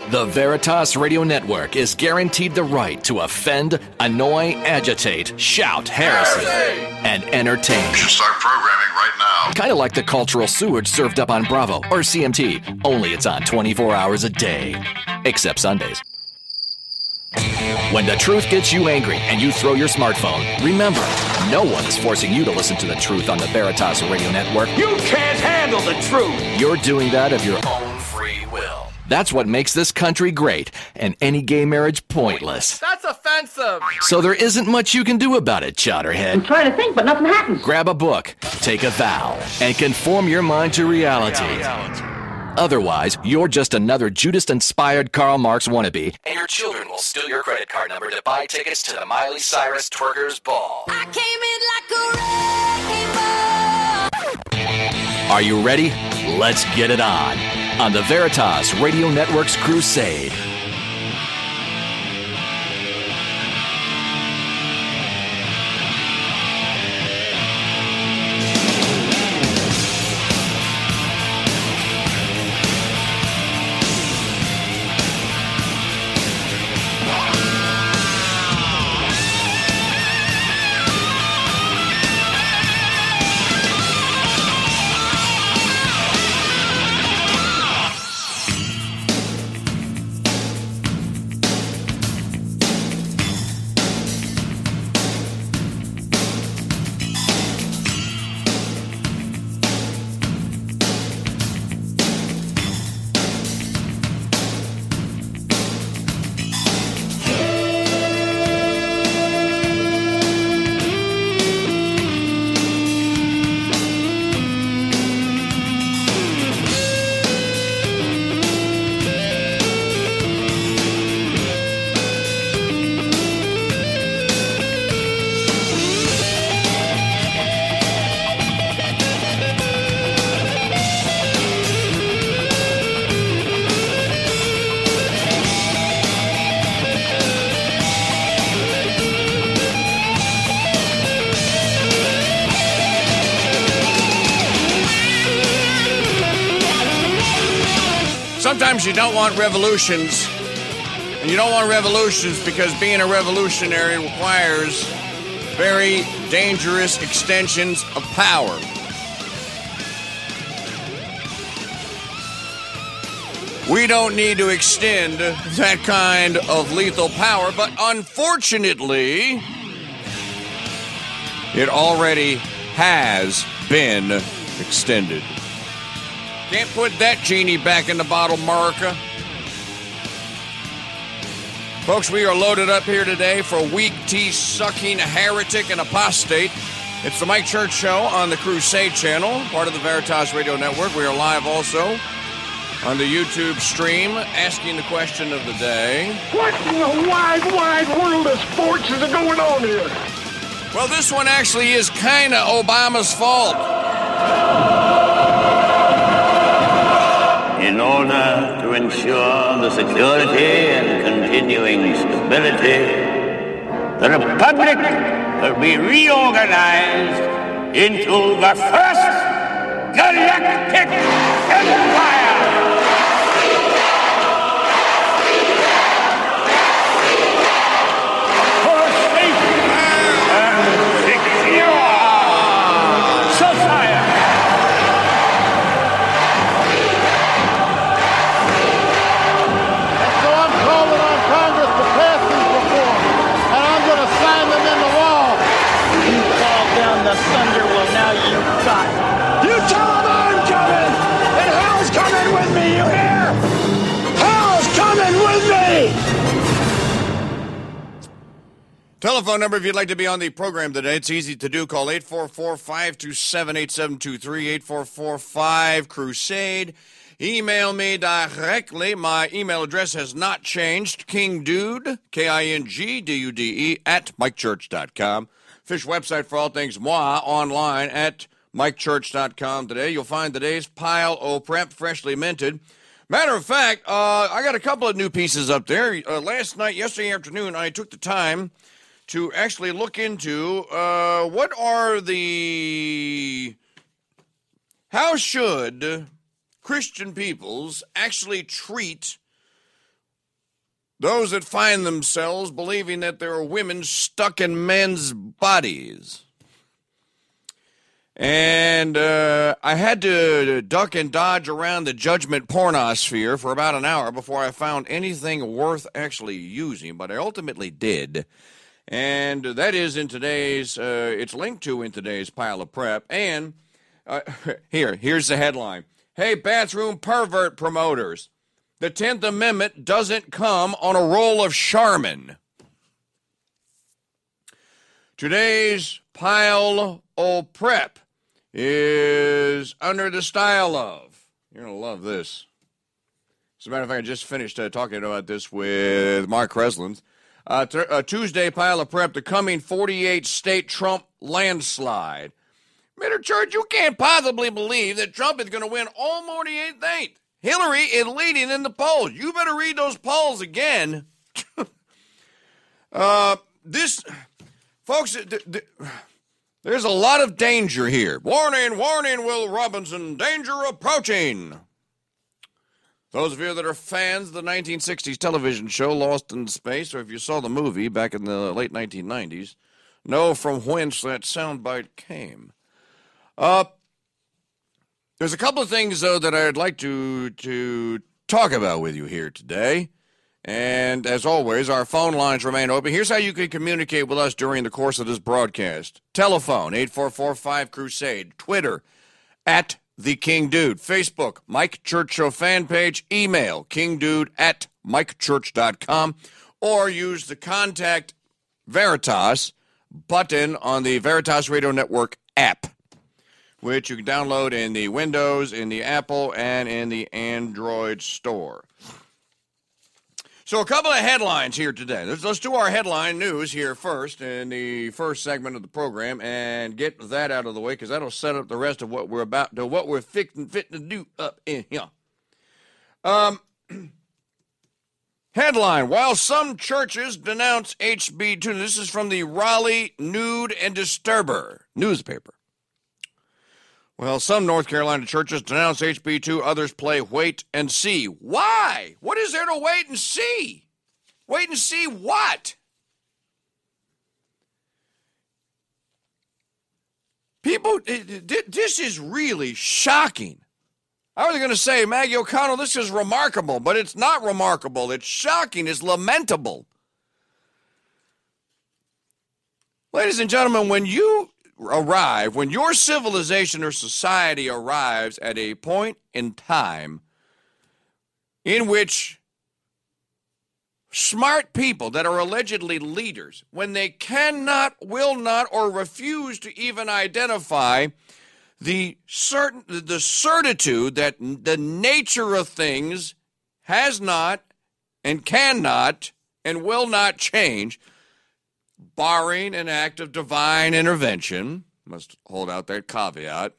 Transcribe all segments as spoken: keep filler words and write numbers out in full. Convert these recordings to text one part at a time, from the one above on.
The Veritas Radio Network is guaranteed the right to offend, annoy, agitate, shout, heresy, and entertain. You should start programming right now. Kind of like the cultural sewage served up on Bravo or C M T, only it's on twenty-four hours a day. Except Sundays. When the truth gets you angry and you throw your smartphone, remember, no one is forcing you to listen to the truth on the Veritas Radio Network. You can't handle the truth! You're doing that of your own free will. That's what makes this country great and any gay marriage pointless. That's offensive! So there isn't much you can do about it, Chowderhead. I'm trying to think, but nothing happens. Grab a book, take a vow, and conform your mind to reality. reality. Otherwise, you're just another Judas-inspired Karl Marx wannabe, and your children will steal your credit card number to buy tickets to the Miley Cyrus Twerkers Ball. I came in like a wrecking ball. Are you ready? Let's get it on. On the Veritas Radio Network's Crusade. Sometimes you don't want revolutions, and you don't want revolutions because being a revolutionary requires very dangerous extensions of power. We don't need to extend that kind of lethal power, but unfortunately, it already has been extended. Can't put that genie back in the bottle, America. Folks, we are loaded up here today for weak tea-sucking heretic and apostate. It's the Mike Church Show on the Crusade channel, part of the Veritas Radio Network. We are live also on the YouTube stream, asking the question of the day. What in the wide, wide world of sports is going on here? Well, this one actually is kind of Obama's fault. In order to ensure the security and continuing stability, the Republic will be reorganized into the First Galactic Empire. For safety and secure society. The thunder will now you got. You tell them I'm coming, and hell's coming with me, you hear? Hell's coming with me! Telephone number if you'd like to be on the program today. It's easy to do. Call eight four four, five two seven, eight seven two three, eight four four, five, Crusade. Email me directly. My email address has not changed. Kingdude, K I N G D U D E, at mike church dot com. Official website for all things moi online at mike church dot com today. You'll find today's pile o' prep freshly minted. Matter of fact, uh, I got a couple of new pieces up there. Uh, last night, yesterday afternoon, I took the time to actually look into uh, what are the... How should Christian peoples actually treat those that find themselves believing that there are women stuck in men's bodies. And uh, I had to duck and dodge around the judgment pornosphere for about an hour before I found anything worth actually using, but I ultimately did. And that is in today's, uh, it's linked to in today's pile of prep. And uh, here, here's the headline. Hey, bathroom pervert promoters, the tenth Amendment doesn't come on a roll of Charmin. Today's pile of prep is under the style of, you're going to love this. As a matter of fact, I just finished uh, talking about this with Mark Kreslins. Uh, th- uh, Tuesday pile of prep, the coming forty-eight state Trump landslide. Mister Church, you can't possibly believe that Trump is going to win all forty-eight states. Hillary is leading in the polls. You better read those polls again. uh, this, folks, th- th- there's a lot of danger here. Warning, warning, Will Robinson, danger approaching. Those of you that are fans of the nineteen sixties television show Lost in Space, or if you saw the movie back in the late nineteen nineties, know from whence that soundbite came. Uh, there's a couple of things, though, that I'd like to, to talk about with you here today. And as always, our phone lines remain open. Here's how you can communicate with us during the course of this broadcast. Telephone, eight four four five Crusade. Twitter, at The King Dude. Facebook, Mike Church Show fan page. Email, kingdude at mikechurch dot com. Or use the Contact Veritas button on the Veritas Radio Network app, which you can download in the Windows, in the Apple, and in the Android store. So a couple of headlines here today. Let's, let's do our headline news here first in the first segment of the program and get that out of the way, because that'll set up the rest of what we're about to, what we're fitting, fitting to do up in here. Um, headline, while some churches denounce H B two, this is from the Raleigh Nude and Disturber newspaper. Well, some North Carolina churches denounce H B two, others play wait and see. Why? What is there to wait and see? Wait and see what? People, this is really shocking. I was going to say, Maggie O'Connell, this is remarkable, but it's not remarkable. It's shocking. It's lamentable. Ladies and gentlemen, when you arrive, when your civilization or society arrives at a point in time in which smart people that are allegedly leaders, when they cannot, will not, or refuse to even identify the certain the certitude that the nature of things has not and cannot and will not change, barring an act of divine intervention, must hold out that caveat,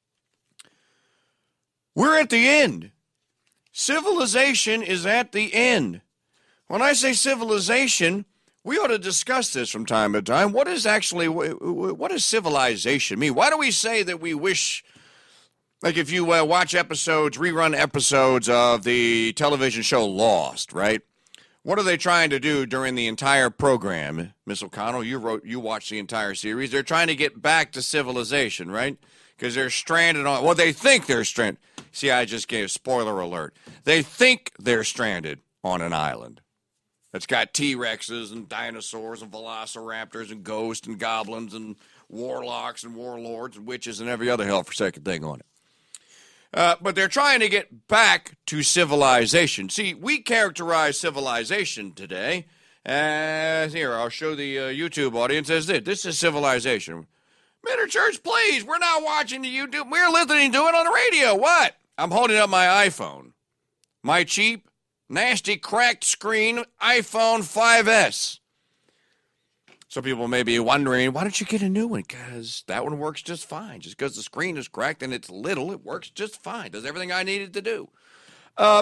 we're at the end. Civilization is at the end. When I say civilization, we ought to discuss this from time to time. What is actually, what does civilization mean? Why do we say that we wish, like if you uh, watch episodes, rerun episodes of the television show Lost, right? What are they trying to do during the entire program? Miss O'Connell, you wrote, you watched the entire series. They're trying to get back to civilization, right? Because they're stranded on, well, they think they're stranded. See, I just gave spoiler alert. They think they're stranded on an island that's got T-Rexes and dinosaurs and velociraptors and ghosts and goblins and warlocks and warlords and witches and every other hell-forsaken thing on it. Uh, but they're trying to get back to civilization. See, we characterize civilization today as, here, I'll show the uh, YouTube audience as this. This is civilization. Mister Church, please, we're not watching the YouTube. We're listening to it on the radio. What? I'm holding up my iPhone. My cheap, nasty, cracked screen iPhone five S. Some people may be wondering, why don't you get a new one? Because that one works just fine. Just because the screen is cracked and it's little, it works just fine. Does everything I needed to do. Uh,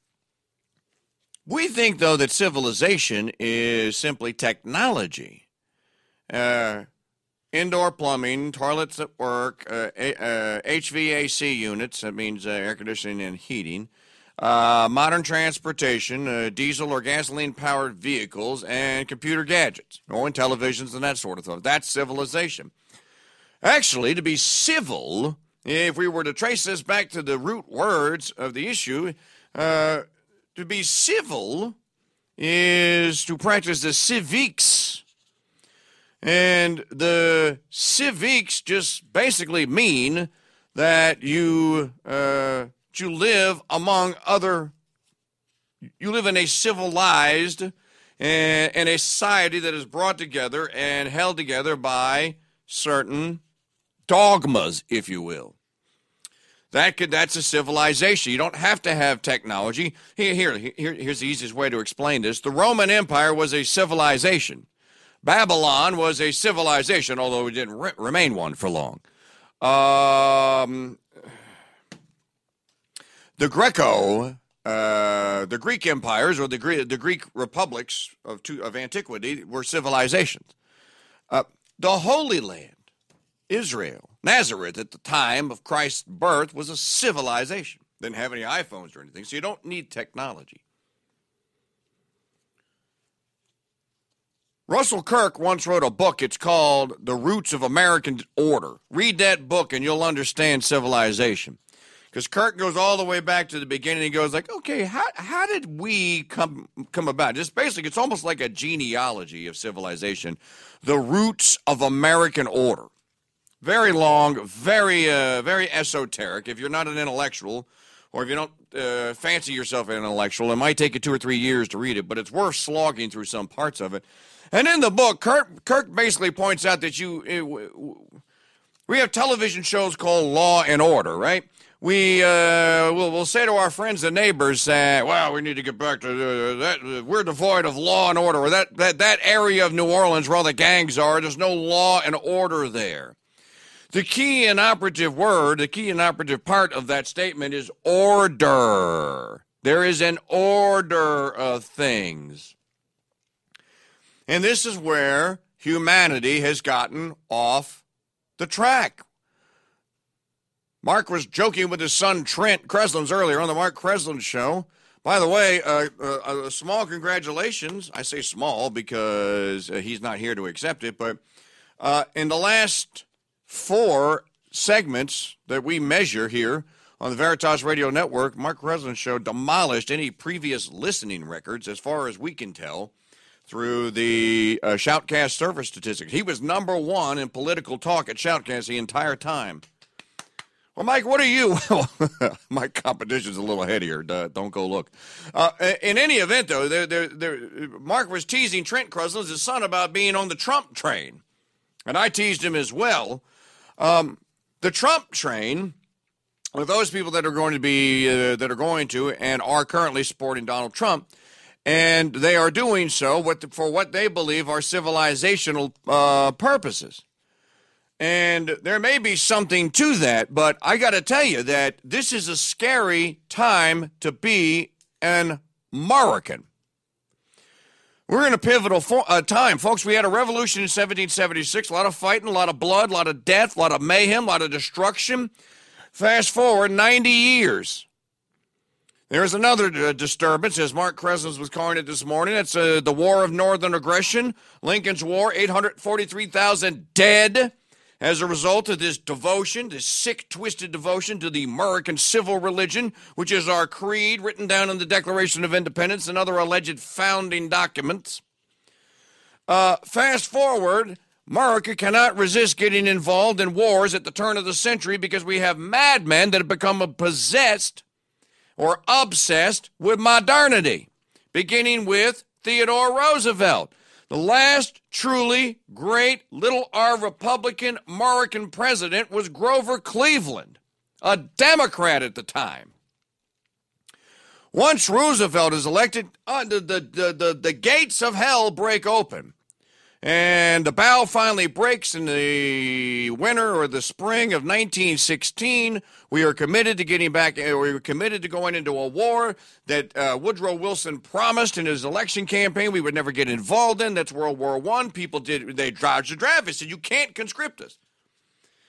we think, though, that civilization is simply technology. Uh, indoor plumbing, toilets at work, uh, uh, H V A C units, that means uh, air conditioning and heating, uh, modern transportation, uh, diesel or gasoline-powered vehicles, and computer gadgets, or televisions and that sort of thing. That's civilization. Actually, to be civil, if we were to trace this back to the root words of the issue, uh, to be civil is to practice the civics. And the civics just basically mean that you uh, you live among other, you live in a civilized and, and a society that is brought together and held together by certain dogmas, if you will. That could that's a civilization. You don't have to have technology. Here, here, here, here's the easiest way to explain this. The Roman Empire was a civilization. Babylon was a civilization, although it didn't re- remain one for long. Um, the Greco, uh, the Greek empires, or the Greek, the Greek republics of, to, of antiquity were civilizations. Uh, the Holy Land, Israel, Nazareth at the time of Christ's birth was a civilization. Didn't have any iPhones or anything, so you don't need technology. Russell Kirk once wrote a book. It's called The Roots of American Order. Read that book and you'll understand civilization. Because Kirk goes all the way back to the beginning. He goes like, okay, how how did we come come about? Just basically, it's almost like a genealogy of civilization. The roots of American order. Very long, very uh, very esoteric. If you're not an intellectual, or if you don't uh, fancy yourself an intellectual, it might take you two or three years to read it, but it's worth slogging through some parts of it. And in the book, Kirk, Kirk basically points out that you uh, we have television shows called Law and Order, right? We uh, will we'll say to our friends and neighbors that, well, we need to get back to uh, that. Uh, we're devoid of law and order. Or that, that, that area of New Orleans where all the gangs are, there's no law and order there. The key and operative word, the key and operative part of that statement is order. There is an order of things. And this is where humanity has gotten off the track. Mark was joking with his son Trent Kreslins earlier on the Mark Kreslins show. By the way, uh, uh, a small congratulations. I say small because uh, he's not here to accept it, but uh, in the last four segments that we measure here on the Veritas Radio Network, Mark Kreslins show demolished any previous listening records as far as we can tell through the uh, Shoutcast server statistics. He was number one in political talk at Shoutcast the entire time. Well, Mike, what are you? My competition's a little ahead here. Duh, don't go look. Uh, in any event, though, they're, they're, they're, Mark was teasing Trent Kreslins, his son, about being on the Trump train. And I teased him as well. Um, the Trump train, with those people that are going to be, uh, that are going to and are currently supporting Donald Trump, and they are doing so what, for what they believe are civilizational uh, purposes. And there may be something to that, but I got to tell you that this is a scary time to be an American. We're in a pivotal fo- uh, time, folks. We had a revolution in seventeen seventy-six, a lot of fighting, a lot of blood, a lot of death, a lot of mayhem, a lot of destruction. Fast forward ninety years. There's another uh, disturbance, as Mark Kreslins was calling it this morning. It's uh, the War of Northern Aggression, Lincoln's War, eight hundred forty-three thousand dead. As a result of this devotion, this sick, twisted devotion to the American civil religion, which is our creed written down in the Declaration of Independence and other alleged founding documents. Uh, fast forward, America cannot resist getting involved in wars at the turn of the century because we have madmen that have become possessed or obsessed with modernity, beginning with Theodore Roosevelt. The last truly great little R Republican American president was Grover Cleveland, a Democrat at the time. Once Roosevelt is elected, uh, the, the, the, the, the gates of hell break open. And the bow finally breaks in the winter or the spring of nineteen sixteen. We are committed to getting back, we were committed to going into a war that uh, Woodrow Wilson promised in his election campaign we would never get involved in. That's World War One. People did, they dodged the draft. They said, you can't conscript us.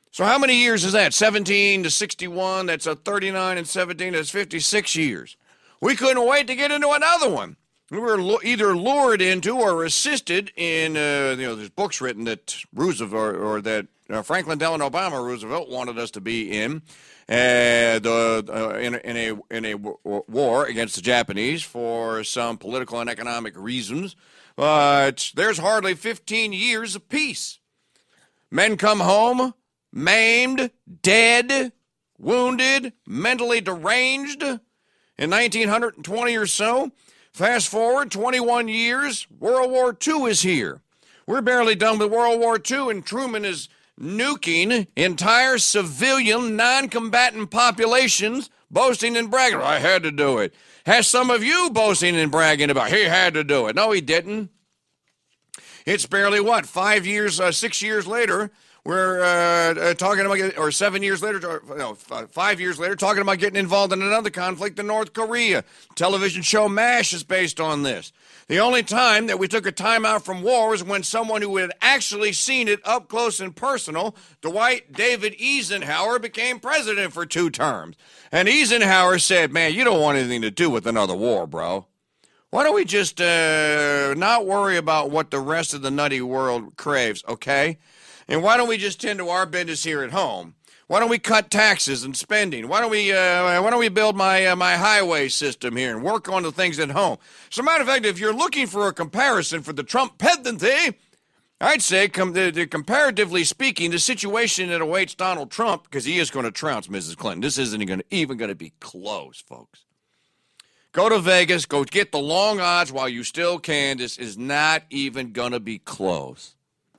So how many years is that? seventeen to sixty-one, that's a thirty-nine and seventeen, that's fifty-six years. We couldn't wait to get into another one. We were either lured into or assisted in, uh, you know, there's books written that Roosevelt or, or that uh, Franklin Delano Obama Roosevelt wanted us to be in, uh, the, uh, in, in a in a war against the Japanese for some political and economic reasons. But there's hardly fifteen years of peace. Men come home maimed, dead, wounded, mentally deranged. In nineteen twenty or so, fast forward twenty-one years, World War Two is here. We're barely done with World War Two, and Truman is nuking entire civilian, non-combatant populations, boasting and bragging. I had to do it. Has some of you boasting and bragging about, he had to do it. No, he didn't. It's barely, what, five years, uh, six years later, we're uh, uh, talking about, or seven years later, or, no, five years later, talking about getting involved in another conflict in North Korea. Television show MASH is based on this. The only time that we took a time out from war was when someone who had actually seen it up close and personal, Dwight David Eisenhower, became president for two terms. And Eisenhower said, man, you don't want anything to do with another war, bro. Why don't we just uh, not worry about what the rest of the nutty world craves, okay? And why don't we just tend to our business here at home? Why don't we cut taxes and spending? Why don't we uh, why don't we build my uh, my highway system here and work on the things at home? As a matter of fact, if you're looking for a comparison for the Trump presidency, I'd say, com- the, the, comparatively speaking, the situation that awaits Donald Trump, because he is going to trounce Missus Clinton. This isn't gonna, even going to be close, folks. Go to Vegas. Go get the long odds while you still can. This is not even going to be close.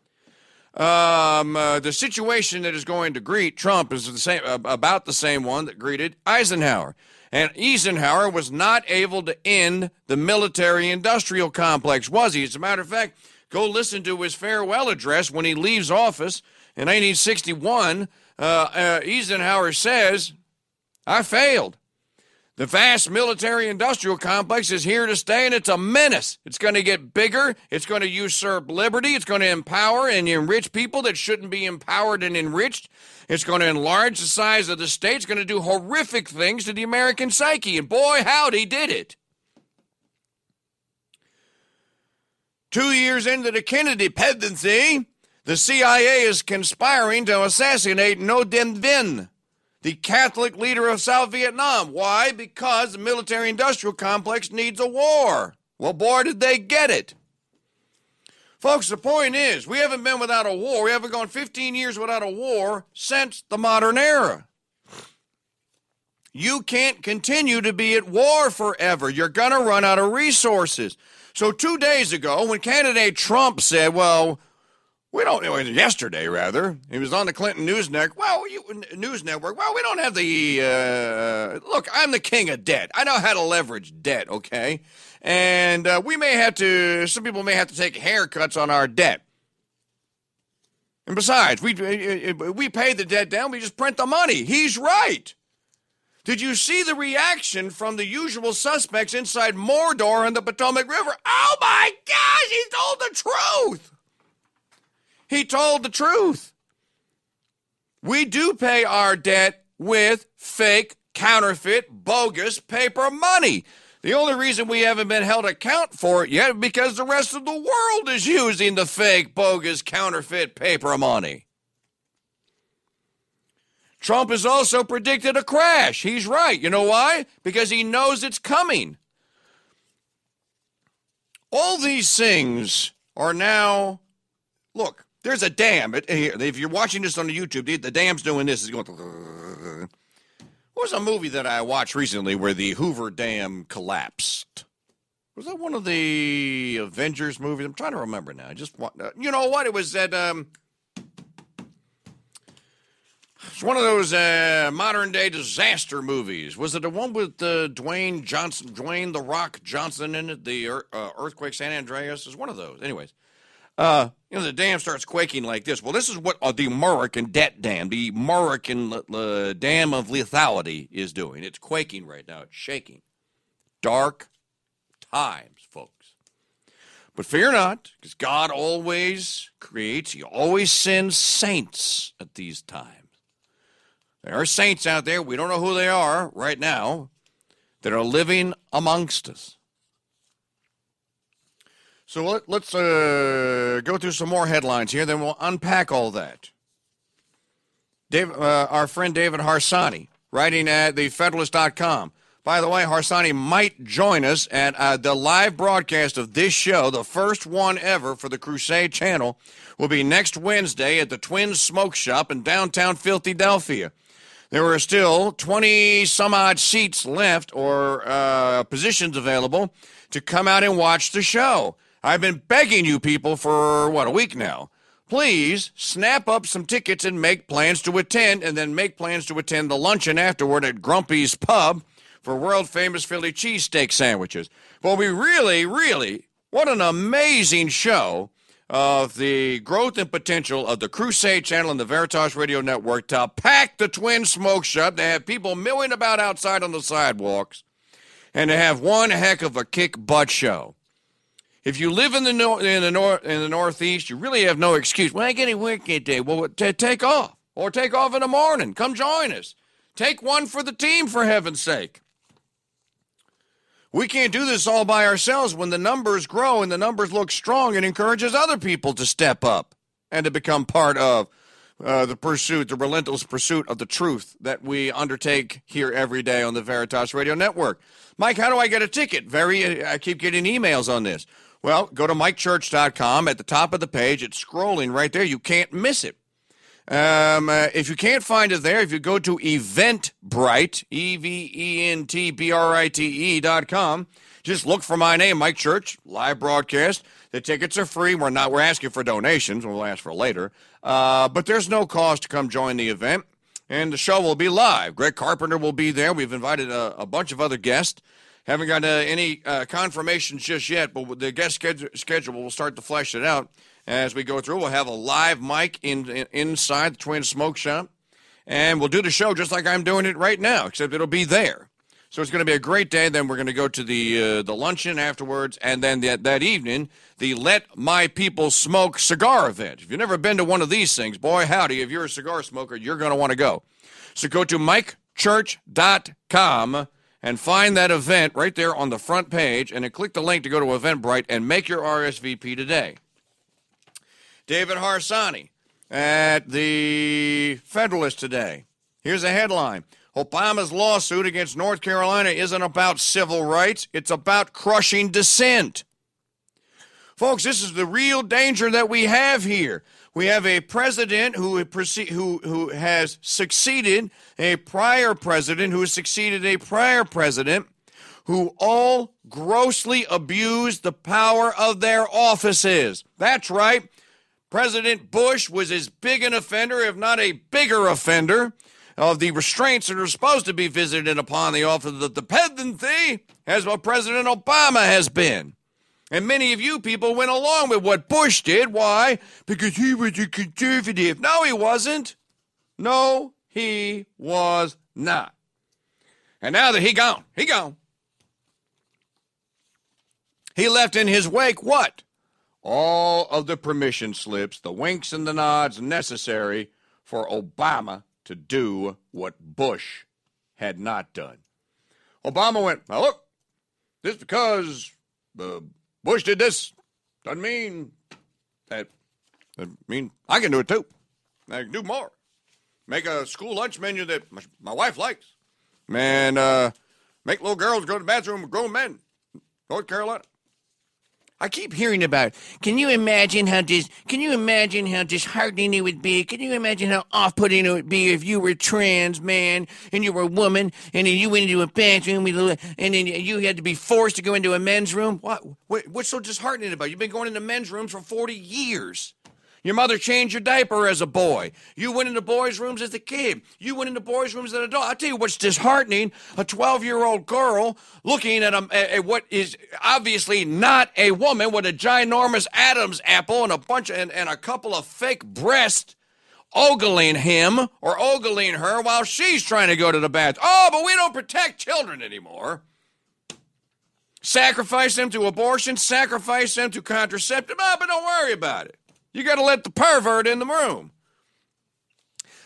Um, uh, the situation that is going to greet Trump is the same, uh, about the same one that greeted Eisenhower. And Eisenhower was not able to end the military-industrial complex, was he? As a matter of fact, go listen to his farewell address when he leaves office in nineteen sixty-one. Uh, uh, Eisenhower says, I failed. The vast military-industrial complex is here to stay, and it's a menace. It's going to get bigger. It's going to usurp liberty. It's going to empower and enrich people that shouldn't be empowered and enriched. It's going to enlarge the size of the state. It's going to do horrific things to the American psyche, and boy, howdy, did it. Two years into the Kennedy presidency, the C I A is conspiring to assassinate Ngo Dinh Dinh, the Catholic leader of South Vietnam. Why? Because the military-industrial complex needs a war. Well, boy, did they get it. Folks, the point is, we haven't been without a war. We haven't gone fifteen years without a war since the modern era. You can't continue to be at war forever. You're going to run out of resources. So two days ago, when candidate Trump said, well, we don't, yesterday rather, he was on the Clinton News Network. Well, you, News Network, well, we don't have the, uh, look, I'm the king of debt. I know how to leverage debt, okay? And uh, we may have to, some people may have to take haircuts on our debt. And besides, we, we pay the debt down, we just print the money. He's right. Did you see the reaction from the usual suspects inside Mordor and the Potomac River? Oh my gosh, he told the truth. He told the truth. We do pay our debt with fake, counterfeit, bogus paper money. The only reason we haven't been held account for it yet is because the rest of the world is using the fake, bogus, counterfeit paper money. Trump has also predicted a crash. He's right. You know why? Because he knows it's coming. All these things are now, look, there's a dam. If you're watching this on the YouTube, the dam's doing this. It's going. What was a movie that I watched recently where the Hoover Dam collapsed? Was that one of the Avengers movies? I'm trying to remember now. I just want, uh, you know what? It was that. Um, it's one of those uh, modern day disaster movies. Was it the one with uh, Dwayne Johnson, Dwayne the Rock Johnson in it? The uh, earthquake San Andreas is one of those. Anyways. Uh, you know, the dam starts quaking like this. Well, this is what uh, the American debt dam, the American uh, dam of lethality is doing. It's quaking right now. It's shaking. Dark times, folks. But fear not, because God always creates, he always sends saints at these times. There are saints out there, we don't know who they are right now, that are living amongst us. So let, let's uh, go through some more headlines here, then we'll unpack all that. Dave, uh, our friend David Harsanyi, writing at the federalist dot com. By the way, Harsanyi might join us at uh, the live broadcast of this show, the first one ever for the Crusade Channel, will be next Wednesday at the Twin Smoke Shop in downtown Philadelphia. There are still twenty-some-odd seats left or uh, positions available to come out and watch the show. I've been begging you people for, what, a week now. Please snap up some tickets and make plans to attend, and then make plans to attend the luncheon afterward at Grumpy's Pub for world-famous Philly cheesesteak sandwiches. Well, we really, really, what an amazing show of the growth and potential of the Crusade Channel and the Veritas Radio Network to pack the Twin Smoke Shop, to have people milling about outside on the sidewalks, and to have one heck of a kick-butt show. If you live in the nor- in the nor- in the Northeast, you really have no excuse. Well, I get to work that day. Well, t- take off, or take off in the morning. Come join us. Take one for the team, for heaven's sake. We can't do this all by ourselves. When the numbers grow and the numbers look strong, it encourages other people to step up and to become part of uh, the pursuit, the relentless pursuit of the truth that we undertake here every day on the Veritas Radio Network. Mike, how do I get a ticket? Very, I keep getting emails on this. Well, go to mike church dot com. At the top of the page, it's scrolling right there. You can't miss it. Um, uh, if you can't find it there, if you go to Eventbrite, E V E N T B R I T E dot com, just look for my name, Mike Church, live broadcast. The tickets are free. We're not, we're asking for donations. We'll ask for later. Uh, but there's no cost to come join the event, and the show will be live. Greg Carpenter will be there. We've invited a, a bunch of other guests. Haven't got uh, any uh, confirmations just yet, but the guest schedule, schedule will start to flesh it out. As we go through, we'll have a live mic in, in inside the Twin Smoke Shop, and we'll do the show just like I'm doing it right now, except it'll be there. So it's going to be a great day. Then we're going to go to the uh, the luncheon afterwards, and then the, that evening, the Let My People Smoke cigar event. If you've never been to one of these things, boy, howdy, if you're a cigar smoker, you're going to want to go. So go to mike church dot com and find that event right there on the front page, and then click the link to go to Eventbrite and make your R S V P today. David Harsanyi at the Federalist today. Here's a headline. Obama's lawsuit against North Carolina isn't about civil rights. It's about crushing dissent. Folks, this is the real danger that we have here. We have a president who, who, who has succeeded a prior president who has succeeded a prior president who all grossly abused the power of their offices. That's right. President Bush was as big an offender, if not a bigger offender, of the restraints that are supposed to be visited upon the office of the dependency as what President Obama has been. And many of you people went along with what Bush did. Why? Because he was a conservative. No, he wasn't. No, he was not. And now that he gone, he gone. He left in his wake what? All of the permission slips, the winks and the nods necessary for Obama to do what Bush had not done. Obama went, now look, just because uh, Bush did this doesn't mean that, I mean, I can do it too. I can do more. Make a school lunch menu that my, my wife likes. And uh, make little girls go to the bathroom with grown men. North Carolina. I keep hearing about it. Can you imagine how dis- Can you imagine how disheartening it would be? Can you imagine how off-putting it would be if you were trans, man, and you were a woman, and then you went into a bathroom, and then you had to be forced to go into a men's room? What? What's so disheartening about it? You've been going into men's rooms for forty years. Your mother changed your diaper as a boy. You went into boys' rooms as a kid. You went into boys' rooms as an adult. I'll tell you what's disheartening, a twelve-year-old girl looking at, a, at what is obviously not a woman with a ginormous Adam's apple and a bunch of, and, and a couple of fake breasts ogling him or ogling her while she's trying to go to the bathroom. Oh, but we don't protect children anymore. Sacrifice them to abortion, sacrifice them to contraceptive. Oh, but don't worry about it. You got to let the pervert in the room.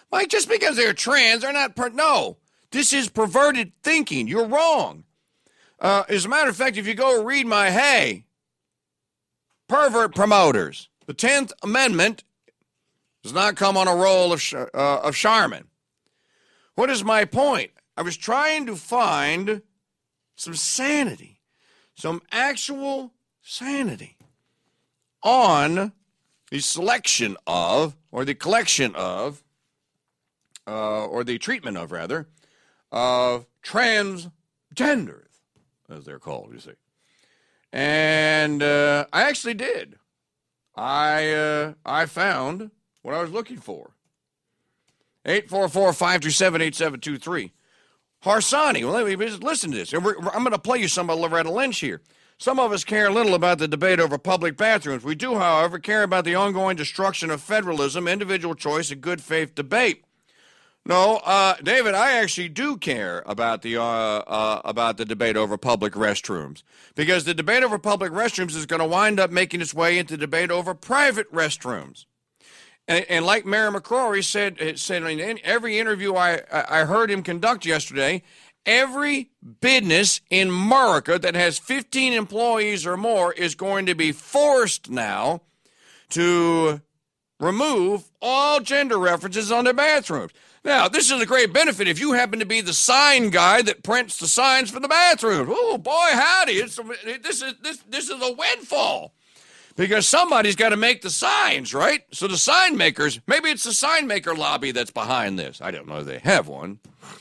Mike, just because they're trans, they're not, per- no. This is perverted thinking. You're wrong. Uh, as a matter of fact, if you go read my, hey, pervert promoters, the tenth Amendment does not come on a roll of, uh, of Charmin. What is my point? I was trying to find some sanity, some actual sanity on the selection of, or the collection of, uh, or the treatment of, rather, of transgenders, as they're called, you see. And uh, I actually did. I uh, I found what I was looking for. eight four four, five two seven, eight seven two three. Harsanyi, well, let me just listen to this. I'm going to play you some of Loretta Lynch here. Some of us care little about the debate over public bathrooms. We do, however, care about the ongoing destruction of federalism, individual choice, and good faith debate. No, uh, David, I actually do care about the uh, uh, about the debate over public restrooms, because the debate over public restrooms is going to wind up making its way into debate over private restrooms. And, and like Mayor McCrory said, said in every interview I, I heard him conduct yesterday, every business in America that has fifteen employees or more is going to be forced now to remove all gender references on their bathrooms. Now, this is a great benefit if you happen to be the sign guy that prints the signs for the bathrooms. Oh, boy, howdy. It's, this is this this is a windfall. Because somebody's got to make the signs, right? So the sign makers, maybe it's the sign maker lobby that's behind this. I don't know if they have one.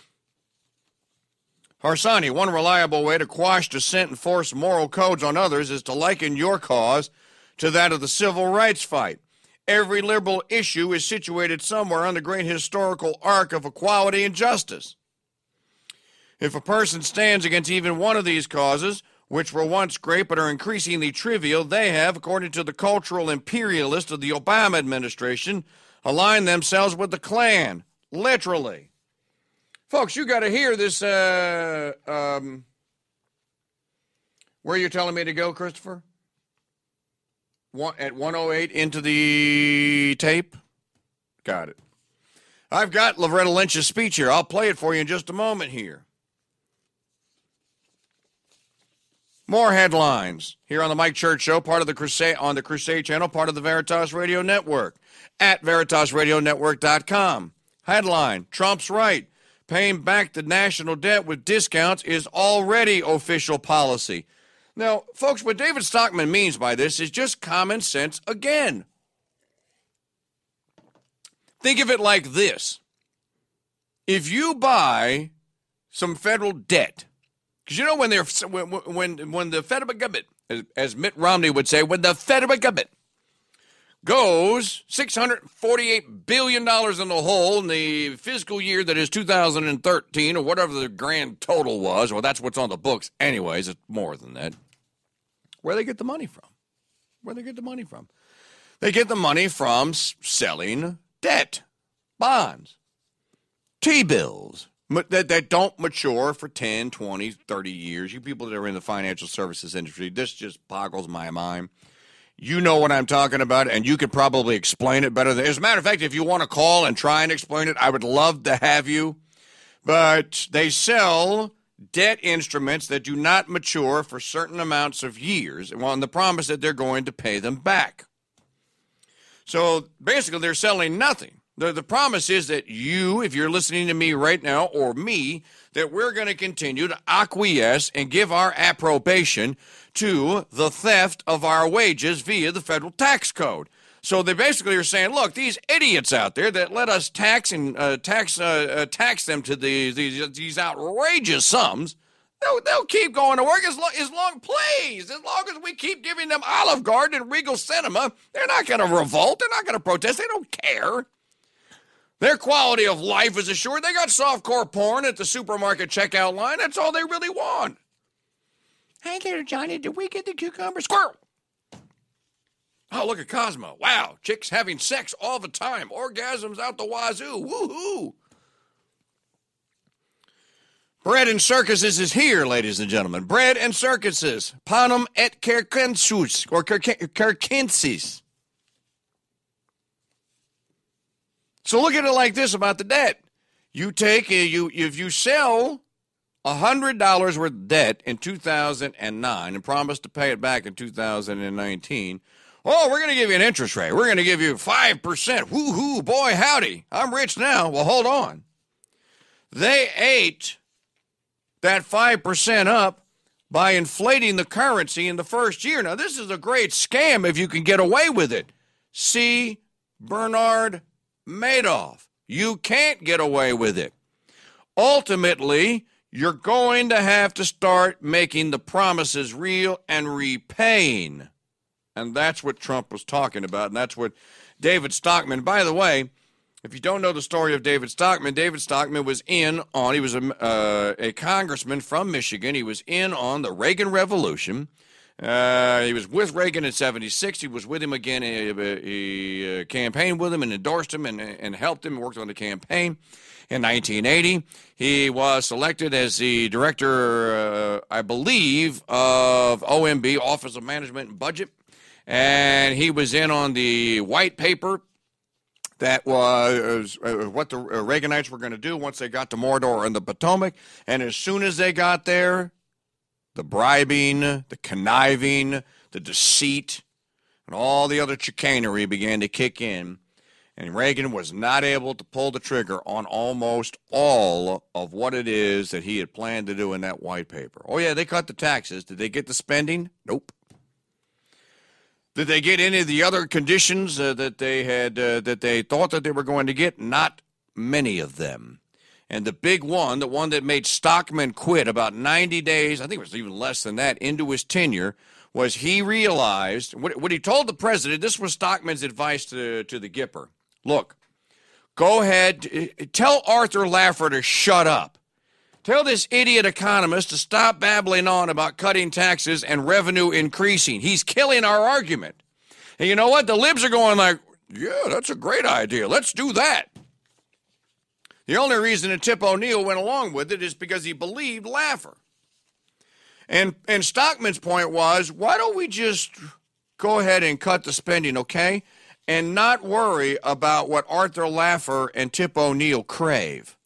Harsanyi, one reliable way to quash dissent and force moral codes on others is to liken your cause to that of the civil rights fight. Every liberal issue is situated somewhere on the great historical arc of equality and justice. If a person stands against even one of these causes, which were once great but are increasingly trivial, they have, according to the cultural imperialists of the Obama administration, aligned themselves with the Klan, literally. Folks, you got to hear this, uh, um, where are you telling me to go, Christopher? One, at one oh eight into the tape? Got it. I've got Loretta Lynch's speech here. I'll play it for you in just a moment here. More headlines here on the Mike Church Show, part of the Crusade, on the Crusade channel, part of the Veritas Radio Network, at veritas radio network dot com. Headline, Trump's right. Paying back the national debt with discounts is already official policy. Now, folks, what David Stockman means by this is just common sense again. Think of it like this. If you buy some federal debt, because you know when they're when when when the federal government, as, as Mitt Romney would say, when the federal government goes six hundred forty-eight billion dollars in the hole in the fiscal year that is two thousand thirteen, or whatever the grand total was, well, that's what's on the books anyways, it's more than that. Where they get the money from? Where they get the money from? They get the money from s- selling debt, bonds, T-bills, that, that don't mature for ten, twenty, thirty years. You people that are in the financial services industry, this just boggles my mind. You know what I'm talking about, and you could probably explain it better than... As a matter of fact, if you want to call and try and explain it, I would love to have you. But they sell debt instruments that do not mature for certain amounts of years, on the promise that they're going to pay them back. So basically, they're selling nothing. The, the promise is that you, if you're listening to me right now, or me, that we're going to continue to acquiesce and give our approbation to the theft of our wages via the federal tax code. So they basically are saying, look, these idiots out there that let us tax and uh, tax uh, uh, tax them to the, these these outrageous sums, they'll, they'll keep going to work as long, as long, please, as long as we keep giving them Olive Garden and Regal Cinema. They're not going to revolt. They're not going to protest. They don't care. Their quality of life is assured. They got softcore porn at the supermarket checkout line. That's all they really want. Hey there, Johnny, did we get the cucumber? Squirrel! Oh, look at Cosmo. Wow, chicks having sex all the time. Orgasms out the wazoo. Woohoo! Bread and circuses is here, ladies and gentlemen. Bread and circuses. Panem et circenses, or circenses. So look at it like this about the debt. You take, a, you if you sell one hundred dollars worth of debt in two thousand nine and promise to pay it back in two thousand nineteen, oh, we're going to give you an interest rate. We're going to give you five percent. Woo-hoo, boy, howdy. I'm rich now. Well, hold on. They ate that five percent up by inflating the currency in the first year. Now, this is a great scam if you can get away with it. See Bernard Madoff. You can't get away with it. Ultimately, you're going to have to start making the promises real and repaying. And that's what Trump was talking about, and that's what David Stockman, by the way, if you don't know the story of David Stockman, David Stockman was in on, he was a, uh, a congressman from Michigan. He was in on the Reagan Revolution. Uh, he was with Reagan in seventy-six. He was with him again. He, he uh, campaigned with him and endorsed him and, and helped him, worked on the campaign. In nineteen eighty, he was selected as the director, uh, I believe, of O M B, Office of Management and Budget. And he was in on the white paper that was uh, what the Reaganites were going to do once they got to Mordor and the Potomac. And as soon as they got there, the bribing, the conniving, the deceit, and all the other chicanery began to kick in. And Reagan was not able to pull the trigger on almost all of what it is that he had planned to do in that white paper. Oh, yeah, they cut the taxes. Did they get the spending? Nope. Did they get any of the other conditions uh, that they had uh, that they thought that they were going to get? Not many of them. And the big one, the one that made Stockman quit about ninety days, I think it was even less than that, into his tenure, was he realized, what, what he told the president, this was Stockman's advice to, to the Gipper. Look, go ahead, tell Arthur Laffer to shut up. Tell this idiot economist to stop babbling on about cutting taxes and revenue increasing. He's killing our argument. And you know what? The libs are going like, yeah, that's a great idea. Let's do that. The only reason that Tip O'Neill went along with it is because he believed Laffer. And, and Stockman's point was, why don't we just go ahead and cut the spending, okay? And not worry about what Arthur Laffer and Tip O'Neill crave.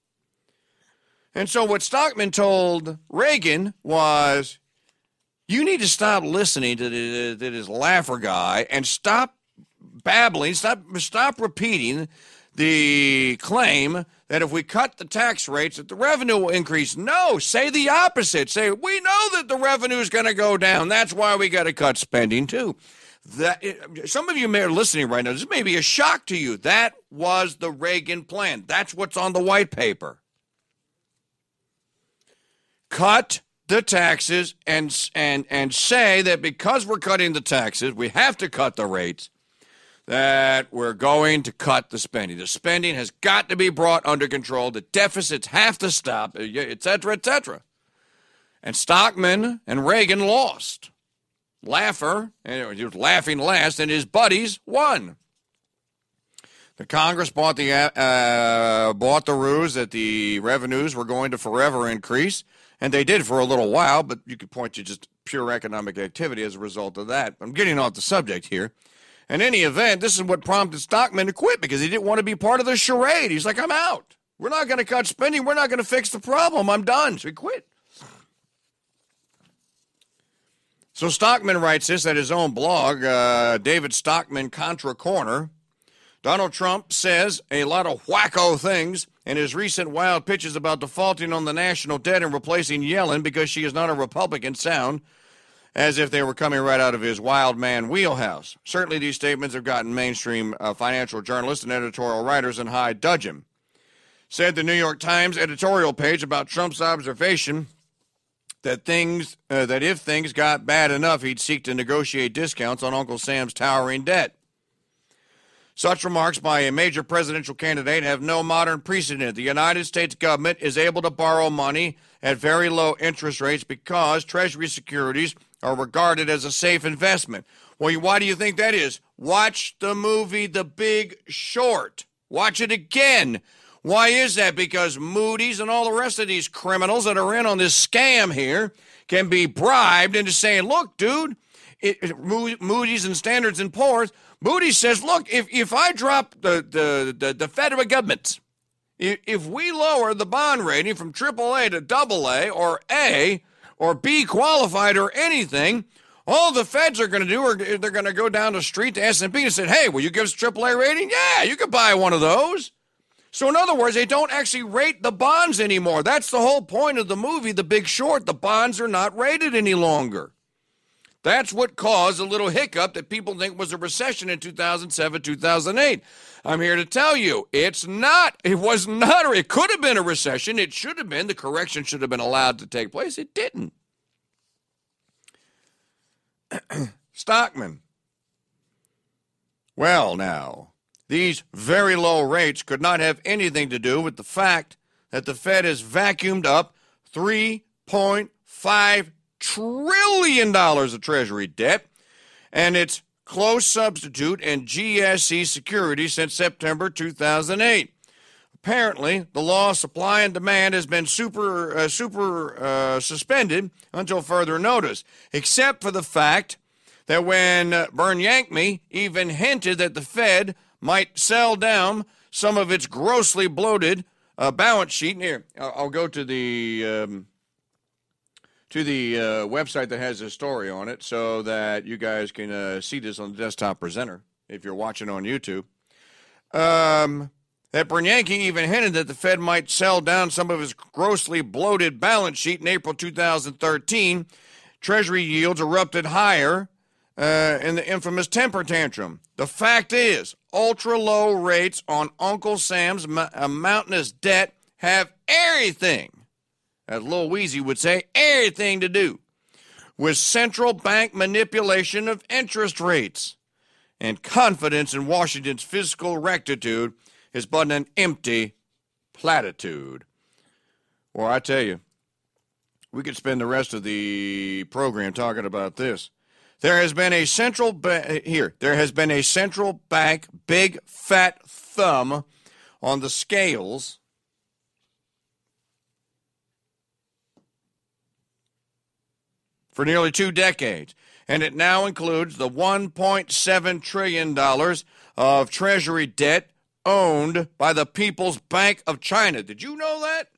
And so what Stockman told Reagan was, you need to stop listening to, the, to this Laffer guy and stop babbling, stop, stop repeating the claim that if we cut the tax rates that the revenue will increase. No, say the opposite. Say, we know that the revenue is going to go down. That's why we got to cut spending too. That some of you may are listening right now. This may be a shock to you. That was the Reagan plan. That's what's on the white paper. Cut the taxes and and and say that because we're cutting the taxes, we have to cut the rates, that we're going to cut the spending. The spending has got to be brought under control. The deficits have to stop, et cetera, et cetera. And Stockman and Reagan lost. Laffer, and he was laughing last, and his buddies won. The Congress bought the uh, bought the ruse that the revenues were going to forever increase. And they did for a little while, but you could point to just pure economic activity as a result of that. I'm getting off the subject here. In any event, this is what prompted Stockman to quit because he didn't want to be part of the charade. He's like, I'm out. We're not going to cut spending. We're not going to fix the problem. I'm done. So he quit. So Stockman writes this at his own blog, uh, David Stockman Contra Corner. Donald Trump says a lot of wacko things in his recent wild pitches about defaulting on the national debt and replacing Yellen because she is not a Republican sound, as if they were coming right out of his wild man wheelhouse. Certainly these statements have gotten mainstream uh, financial journalists and editorial writers in high dudgeon. Said the New York Times editorial page about Trump's observation that things uh, that if things got bad enough, he'd seek to negotiate discounts on Uncle Sam's towering debt. Such remarks by a major presidential candidate have no modern precedent. The United States government is able to borrow money at very low interest rates because Treasury securities are regarded as a safe investment. Well, why do you think that is? Watch the movie The Big Short. Watch it again. Why is that? Because Moody's and all the rest of these criminals that are in on this scam here can be bribed into saying, look, dude, it, it, Moody's and Standards and Poor's, Moody's says, look, if, if I drop the, the, the, the federal government, if, if we lower the bond rating from triple A to double A or A or B qualified or anything, all the feds are going to do is they're going to go down the street to S and P and say, hey, will you give us a triple A rating? Yeah, you could buy one of those. So in other words, they don't actually rate the bonds anymore. That's the whole point of the movie, The Big Short. The bonds are not rated any longer. That's what caused a little hiccup that people think was a recession in two thousand seven, two thousand eight. I'm here to tell you, it's not. It was not. Or it could have been a recession. It should have been. The correction should have been allowed to take place. It didn't. Stockman. Well, now, these very low rates could not have anything to do with the fact that the Fed has vacuumed up three point five trillion dollars of Treasury debt and its close substitute in G S E securities since September two thousand eight. Apparently, the law of supply and demand has been super, uh, super uh, suspended until further notice, except for the fact that when uh, Bernanke even hinted that the Fed might sell down some of its grossly bloated uh, balance sheet. Here, I'll, I'll go to the um, to the uh, website that has a story on it so that you guys can uh, see this on the Desktop Presenter if you're watching on YouTube. Um, that Bernanke even hinted that the Fed might sell down some of its grossly bloated balance sheet in April two thousand thirteen. Treasury yields erupted higher uh, in the infamous temper tantrum. The fact is, ultra-low rates on Uncle Sam's ma- uh, mountainous debt have everything, as Lil Weezy would say, everything to do with central bank manipulation of interest rates. And confidence in Washington's fiscal rectitude is but an empty platitude. Well, I tell you, we could spend the rest of the program talking about this. There has been a central ba- here. There has been a central bank big fat thumb on the scales for nearly two decades, and it now includes the one point seven trillion dollars of Treasury debt owned by the People's Bank of China. Did you know that?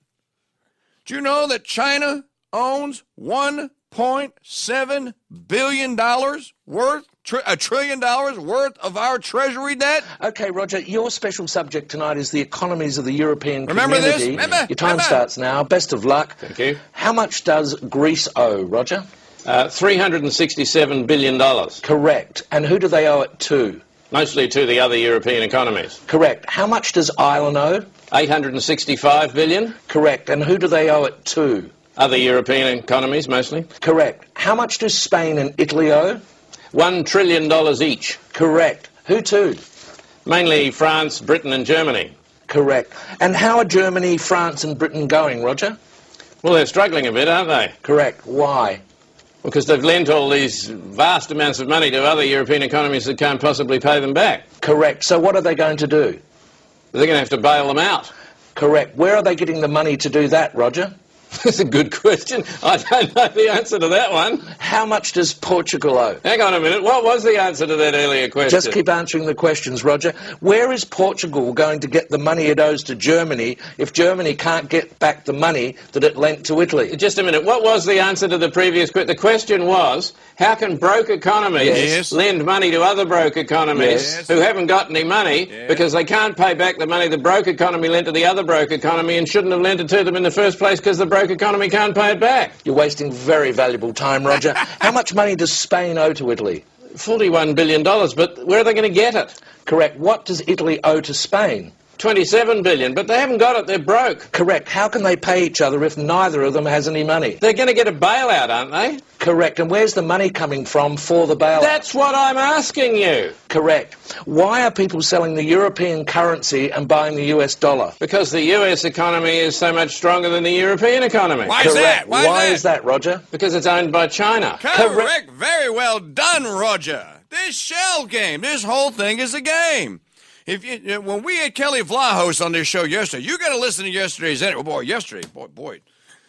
Did you know that China owns one point seven billion dollars worth, tri- a trillion dollars worth of our Treasury debt? Okay, Roger, your special subject tonight is the economies of the European Remember community. this? Remember? Your time Remember? starts now. Best of luck. Thank you. How much does Greece owe, Roger? Uh, three hundred sixty-seven billion dollars. Correct. And who do they owe it to? Mostly to the other European economies. Correct. How much does Ireland owe? eight hundred sixty-five billion dollars. Correct. And who do they owe it to? Other European economies, mostly. Correct. How much do Spain and Italy owe? One trillion dollars each. Correct. Who to? Mainly France, Britain and Germany. Correct. And how are Germany, France and Britain going, Roger? Well, they're struggling a bit, aren't they? Correct. Why? Because they've lent all these vast amounts of money to other European economies that can't possibly pay them back. Correct. So what are they going to do? They're going to have to bail them out. Correct. Where are they getting the money to do that, Roger? That's a good question. I don't know the answer to that one. How much does Portugal owe? Hang on a minute. What was the answer to that earlier question? Just keep answering the questions, Roger. Where is Portugal going to get the money it owes to Germany if Germany can't get back the money that it lent to Italy? Just a minute. What was the answer to the previous question? The question was, how can broke economies Yes. lend money to other broke economies Yes. who haven't got any money Yes. because they can't pay back the money the broke economy lent to the other broke economy and shouldn't have lent it to them in the first place because the broke economy can't pay it back? You're wasting very valuable time, Roger. How much money does Spain owe to Italy? forty-one billion dollars, but where are they going to get it? Correct. What does Italy owe to Spain? twenty-seven billion dollars, but they haven't got it. They're broke. Correct. How can they pay each other if neither of them has any money? They're going to get a bailout, aren't they? Correct. And where's the money coming from for the bailout? That's what I'm asking you. Correct. Why are people selling the European currency and buying the U S dollar? Because the U S economy is so much stronger than the European economy. Why is that? Correct. Why, Why is is that, Roger? Because it's owned by China. Correct. Very well done, Roger. This shell game, this whole thing is a game. If you, when we had Kelly Vlahos on this show yesterday, you got to listen to yesterday's interview. Oh, boy, yesterday, boy, boy.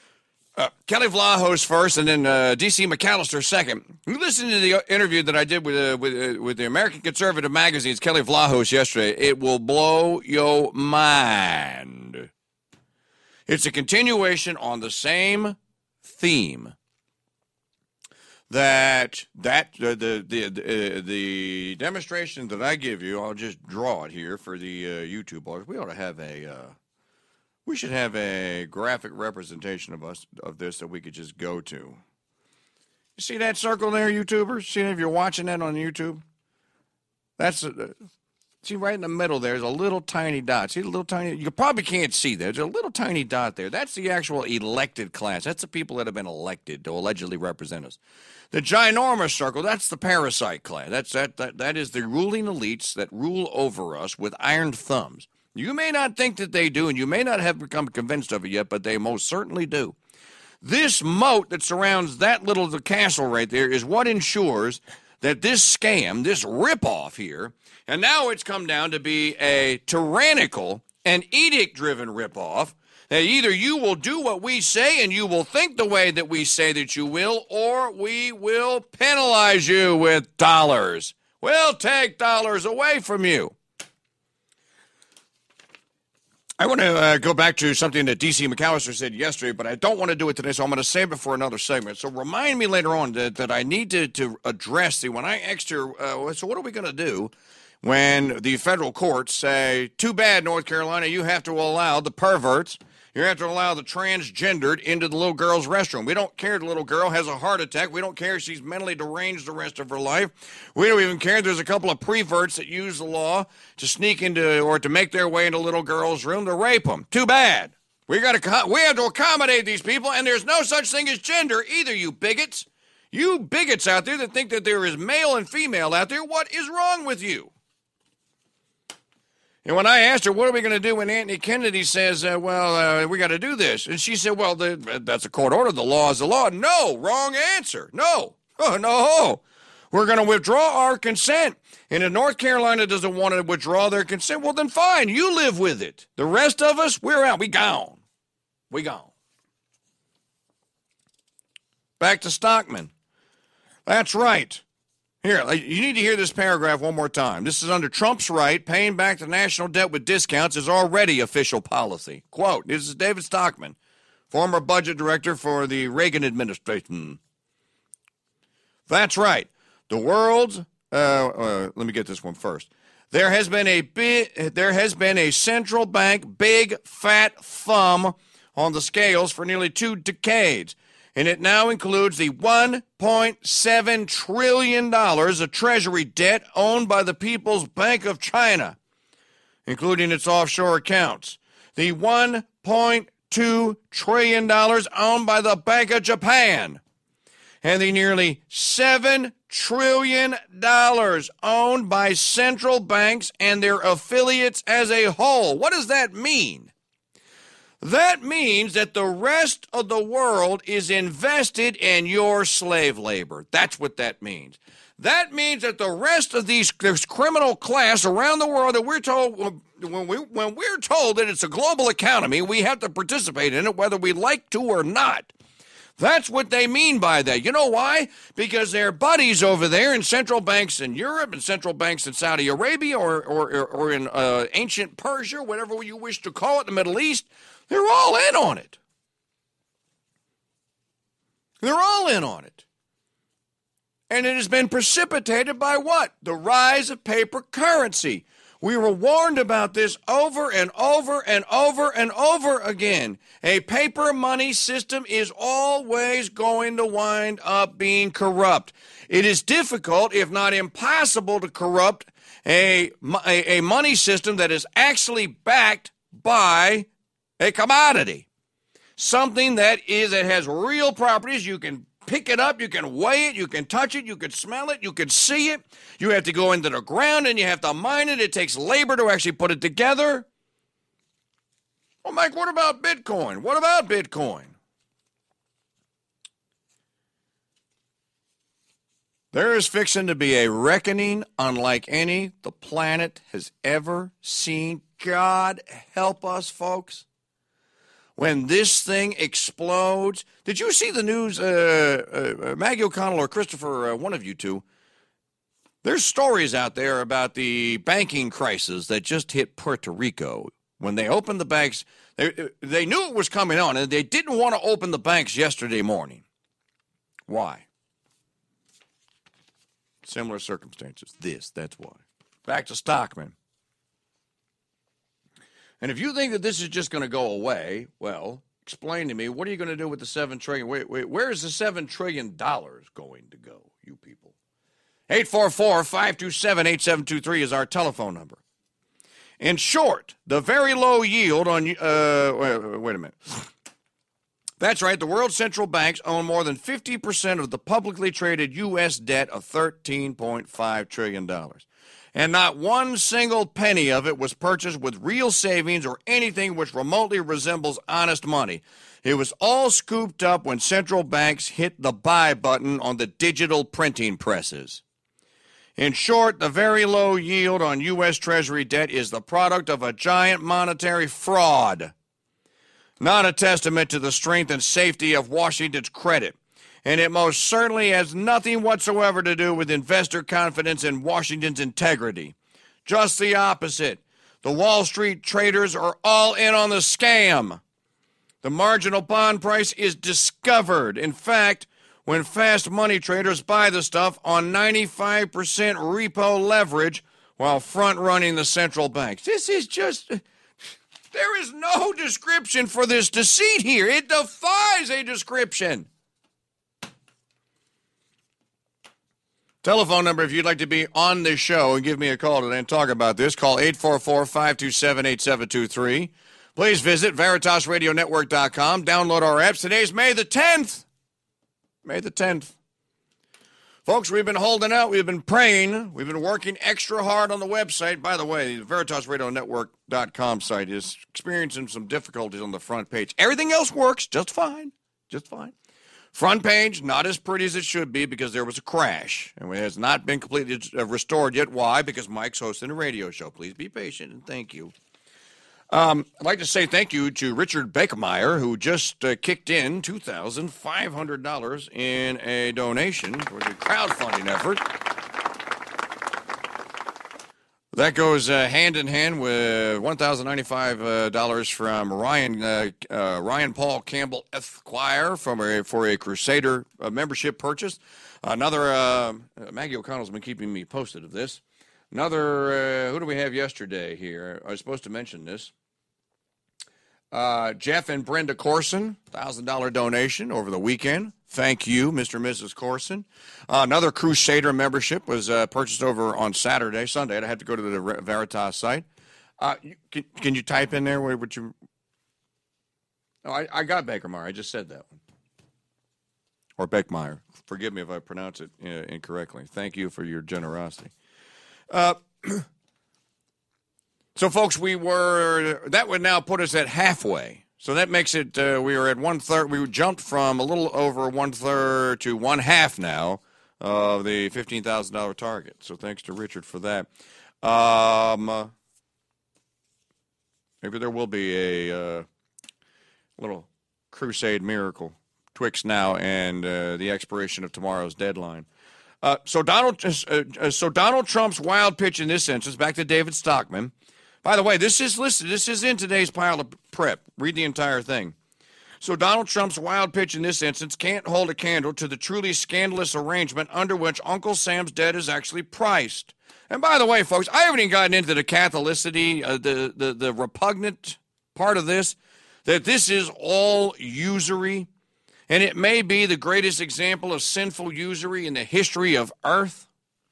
Uh, Kelly Vlahos first, and then uh, D C McAllister second. You listen to the interview that I did with uh, with uh, with the American Conservative Magazine's Kelly Vlahos yesterday. It will blow your mind. It's a continuation on the same theme that that uh, the the the, uh, the demonstration that I give you. I'll just draw it here for the uh, YouTube bloggers. We ought to have a. Uh, We should have a graphic representation of us of this that we could just go to. You see that circle there, YouTubers? See if you're watching that on YouTube? That's a, see right in the middle there is a little tiny dot. See the little tiny? You probably can't see that. There's a little tiny dot there. That's the actual elected class. That's the people that have been elected to allegedly represent us. The ginormous circle, that's the parasite class. That's that that that is the ruling elites that rule over us with iron thumbs. You may not think that they do, and you may not have become convinced of it yet, but they most certainly do. This moat that surrounds that little the castle right there is what ensures that this scam, this ripoff here, and now it's come down to be a tyrannical and edict-driven ripoff, that either you will do what we say and you will think the way that we say that you will, or we will penalize you with dollars. We'll take dollars away from you. I want to uh, go back to something that D C McAllister said yesterday, but I don't want to do it today, so I'm going to save it for another segment. So remind me later on that, that I need to, to address the, when I asked her, uh, so what are we going to do when the federal courts say, too bad, North Carolina, you have to allow the perverts, you have to allow the transgendered into the little girl's restroom. We don't care if the little girl has a heart attack. We don't care if she's mentally deranged the rest of her life. We don't even care if there's a couple of preverts that use the law to sneak into or to make their way into little girls' room to rape them. Too bad. We got to we have to accommodate these people, and there's no such thing as gender either, you bigots. You bigots out there that think that there is male and female out there, what is wrong with you? And when I asked her, what are we going to do when Anthony Kennedy says, uh, well, uh, we got to do this? And she said, well, the, that's a court order. The law is the law. No, wrong answer. No, oh, no. We're going to withdraw our consent. And if North Carolina doesn't want to withdraw their consent, well, then fine. You live with it. The rest of us, we're out. We gone. We gone. Back to Stockman. That's right. Here, you need to hear this paragraph one more time. This is under Trump's right. Paying back the national debt with discounts is already official policy. Quote, this is David Stockman, former budget director for the Reagan administration. That's right. The world's, uh, uh, let me get this one first. There has been a big, there has been a central bank big fat thumb on the scales for nearly two decades. And it now includes the one point seven trillion dollars of Treasury debt owned by the People's Bank of China, including its offshore accounts. The one point two trillion dollars owned by the Bank of Japan. And the nearly seven trillion dollars owned by central banks and their affiliates as a whole. What does that mean? That means that the rest of the world is invested in your slave labor. That's what that means. That means that the rest of these this criminal class around the world that we're told when we when we're told that it's a global economy, we have to participate in it whether we like to or not. That's what they mean by that. You know why? Because their buddies over there in central banks in Europe and central banks in Saudi Arabia or or or in uh, ancient Persia, whatever you wish to call it, the Middle East. They're all in on it. They're all in on it. And it has been precipitated by what? The rise of paper currency. We were warned about this over and over and over and over again. A paper money system is always going to wind up being corrupt. It is difficult, if not impossible, to corrupt a, a, a money system that is actually backed by a commodity, something that is that has real properties. You can pick it up, you can weigh it, you can touch it, you can smell it, you can see it. You have to go into the ground and you have to mine it. It takes labor to actually put it together. Well, Mike, what about Bitcoin? What about Bitcoin? There is fixing to be a reckoning unlike any the planet has ever seen. God help us, folks. when this thing explodes. Did you see the news, uh, uh, Maggie O'Connell or Christopher, uh, one of you two? There's stories out there about the banking crisis that just hit Puerto Rico. When they opened the banks, they, they knew it was coming on, and they didn't want to open the banks yesterday morning. Why? Similar circumstances. This, that's why. Back to Stockman. And if you think that this is just going to go away, well, explain to me, what are you going to do with the seven trillion dollars? Wait, wait, where is the seven trillion dollars going to go, you people? eight four four, five two seven, eight seven two three is our telephone number. In short, the very low yield on, uh, wait, wait a minute. That's right, the world's central banks own more than fifty percent of the publicly traded U S debt of thirteen point five trillion dollars. And not one single penny of it was purchased with real savings or anything which remotely resembles honest money. It was all scooped up when central banks hit the buy button on the digital printing presses. In short, the very low yield on U S Treasury debt is the product of a giant monetary fraud, not a testament to the strength and safety of Washington's credit. And it most certainly has nothing whatsoever to do with investor confidence in Washington's integrity. Just the opposite. The Wall Street traders are all in on the scam. The marginal bond price is discovered. In fact, when fast money traders buy the stuff on ninety-five percent repo leverage while front-running the central banks. This is just... There is no description for this deceit here. It defies a description. Telephone number, if you'd like to be on this show and give me a call today and talk about this, call eight four four, five two seven, eight seven two three. Please visit Veritas Radio Network dot com. Download our apps. Today's May the tenth. May the tenth. Folks, we've been holding out. We've been praying. We've been working extra hard on the website. By the way, the Veritas Radio Network dot com site is experiencing some difficulties on the front page. Everything else works just fine. Just fine. Front page, not as pretty as it should be because there was a crash. And it has not been completely restored yet. Why? Because Mike's hosting a radio show. Please be patient and thank you. Um, I'd like to say thank you to Richard Bakemeyer, who just uh, kicked in two thousand five hundred dollars in a donation for the crowdfunding effort. That goes uh, hand in hand with one thousand ninety-five dollars uh, from Ryan uh, uh, Ryan Paul Campbell Esquire from a, for a Crusader uh, membership purchase. Another, uh, Maggie O'Connell's been keeping me posted of this. Another, uh, who do we have yesterday here? I was supposed to mention this. Uh, Jeff and Brenda Corson, one thousand dollars donation over the weekend. Thank you, Mister and Missus Corson. Uh, another Crusader membership was uh, purchased over on Saturday, Sunday. I had to go to the Veritas site. Uh, you, can, can you type in there what you... Oh, I, I got Bakemeyer. I just said that one. Or Bakemeyer. Forgive me if I pronounce it uh, incorrectly. Thank you for your generosity. Uh, so, folks, we were... That would now put us at halfway. So that makes it, uh, we were at one-third, we jumped from a little over one-third to one-half now of the fifteen thousand dollars target. So thanks to Richard for that. Um, uh, maybe there will be a uh, little crusade miracle twixt now and uh, the expiration of tomorrow's deadline. Uh, so Donald, uh, uh, so Donald Trump's wild pitch in this instance, back to David Stockman. By the way, this is listed. This is in today's pile of prep. Read the entire thing. So Donald Trump's wild pitch in this instance can't hold a candle to the truly scandalous arrangement under which Uncle Sam's debt is actually priced. And by the way, folks, I haven't even gotten into the Catholicity, uh, the, the, the repugnant part of this, that this is all usury. And it may be the greatest example of sinful usury in the history of Earth.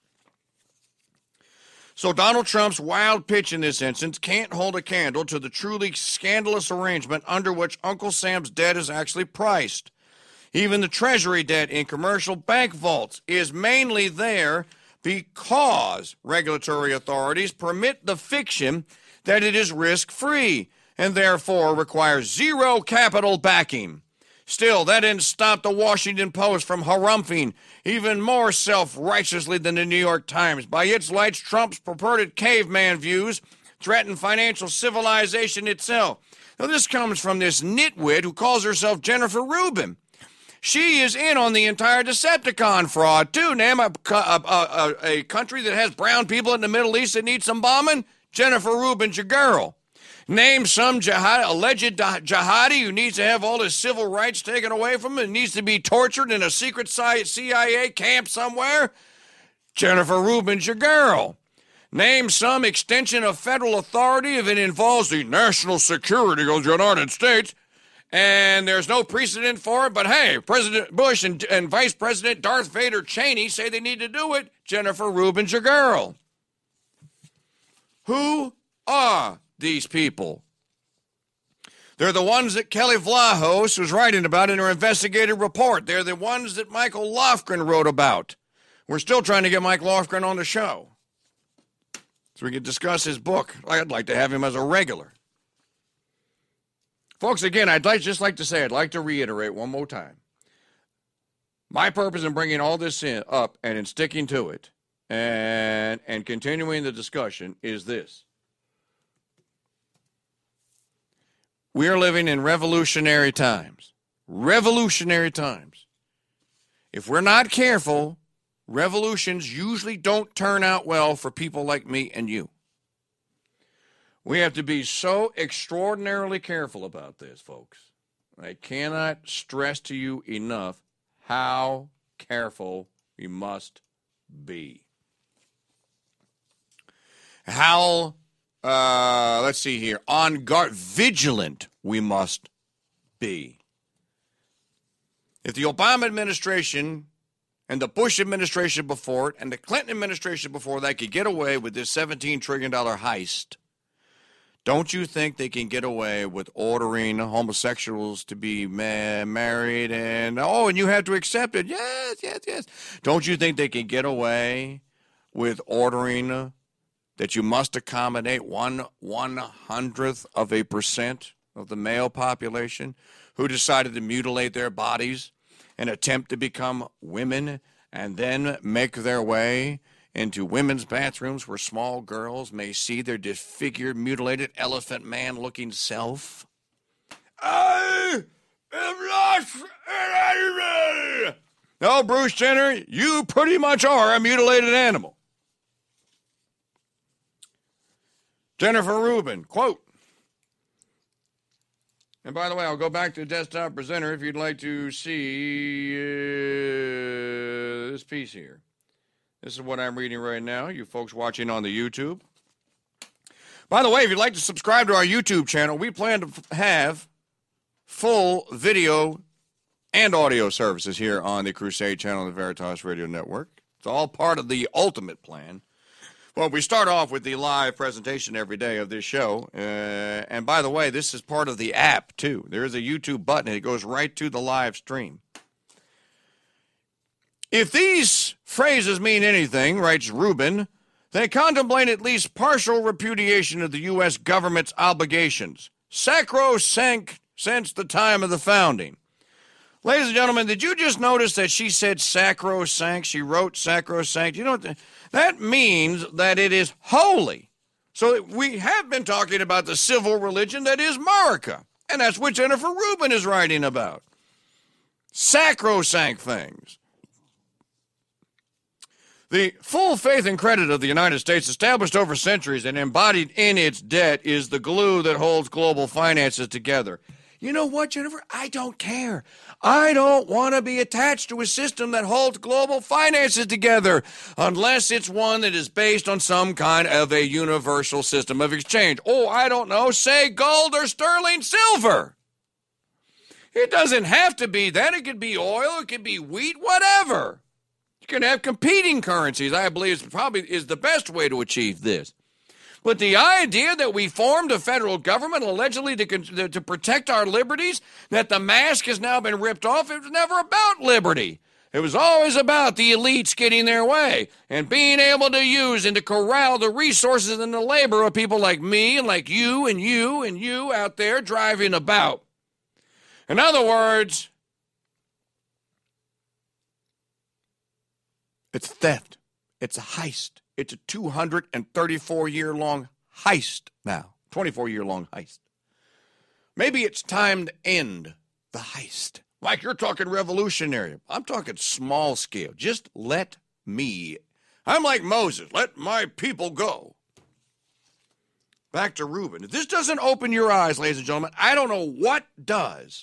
So Donald Trump's wild pitch in this instance can't hold a candle to the truly scandalous arrangement under which Uncle Sam's debt is actually priced. Even the Treasury debt in commercial bank vaults is mainly there because regulatory authorities permit the fiction that it is risk-free and therefore requires zero capital backing. Still, that didn't stop the Washington Post from harumphing even more self-righteously than the New York Times. By its lights, Trump's purported caveman views threaten financial civilization itself. Now, this comes from this nitwit who calls herself Jennifer Rubin. She is in on the entire Decepticon fraud, too. Name a, a, a, a country that has brown people in the Middle East that need some bombing? Jennifer Rubin's your girl. Name some jihad, alleged jihadi who needs to have all his civil rights taken away from him and needs to be tortured in a secret C I A camp somewhere? Jennifer Rubin's your girl. Name some extension of federal authority if it involves the national security of the United States, and there's no precedent for it, but hey, President Bush and, and Vice President Darth Vader Cheney say they need to do it. Jennifer Rubin's your girl. Who are these people? They're the ones that Kelly Vlahos was writing about in her investigative report. They're the ones that Michael Lofgren wrote about. We're still trying to get Mike Lofgren on the show so we can discuss his book. I'd like to have him as a regular. Folks, again, I'd like, just like to say, I'd like to reiterate one more time. My purpose in bringing all this in, up and in sticking to it and, and continuing the discussion is this. We are living in revolutionary times. Revolutionary times. If we're not careful, revolutions usually don't turn out well for people like me and you. We have to be so extraordinarily careful about this, folks. I cannot stress to you enough how careful we must be. How, uh, let's see here, on guard, vigilant we must be. If the Obama administration and the Bush administration before it and the Clinton administration before that could get away with this seventeen trillion dollars heist, don't you think they can get away with ordering homosexuals to be ma- married and, oh, and you have to accept it? Yes, yes, yes. Don't you think they can get away with ordering that you must accommodate one one-hundredth of a percent of the male population who decided to mutilate their bodies and attempt to become women and then make their way into women's bathrooms where small girls may see their disfigured, mutilated elephant man-looking self? I am not an animal. No, Bruce Jenner, you pretty much are a mutilated animal. Jennifer Rubin, quote, and by the way, I'll go back to the desktop presenter if you'd like to see uh, this piece here. This is what I'm reading right now, you folks watching on the YouTube. By the way, if you'd like to subscribe to our YouTube channel, we plan to f- have full video and audio services here on the Crusade channel of the Veritas Radio Network. It's all part of the ultimate plan. Well, we start off with the live presentation every day of this show. Uh, and by the way, this is part of the app, too. There is a YouTube button. It goes right to the live stream. If these phrases mean anything, writes Rubin, they contemplate at least partial repudiation of the U S government's obligations, sacrosanct since the time of the founding. Ladies and gentlemen, did you just notice that she said sacrosanct? She wrote sacrosanct. You know what? The, that means that it is holy. So we have been talking about the civil religion that is America, and that's what Jennifer Rubin is writing about. Sacrosanct things. The full faith and credit of the United States, established over centuries and embodied in its debt, is the glue that holds global finances together. You know what, Jennifer? I don't care. I don't want to be attached to a system that holds global finances together unless it's one that is based on some kind of a universal system of exchange. Oh, I don't know, say gold or sterling silver. It doesn't have to be that. It could be oil. It could be wheat, whatever. You can have competing currencies. I believe is probably is the best way to achieve this. But the idea that we formed a federal government allegedly to, to protect our liberties, that the mask has now been ripped off, it was never about liberty. It was always about the elites getting their way and being able to use and to corral the resources and the labor of people like me and like you and you and you out there driving about. In other words, it's theft. It's a heist. It's a two hundred thirty-four year long heist now. twenty-four year long heist. Maybe it's time to end the heist. Like you're talking revolutionary. I'm talking small scale. Just let me. I'm like Moses. Let my people go. Back to Reuben. If this doesn't open your eyes, ladies and gentlemen, I don't know what does.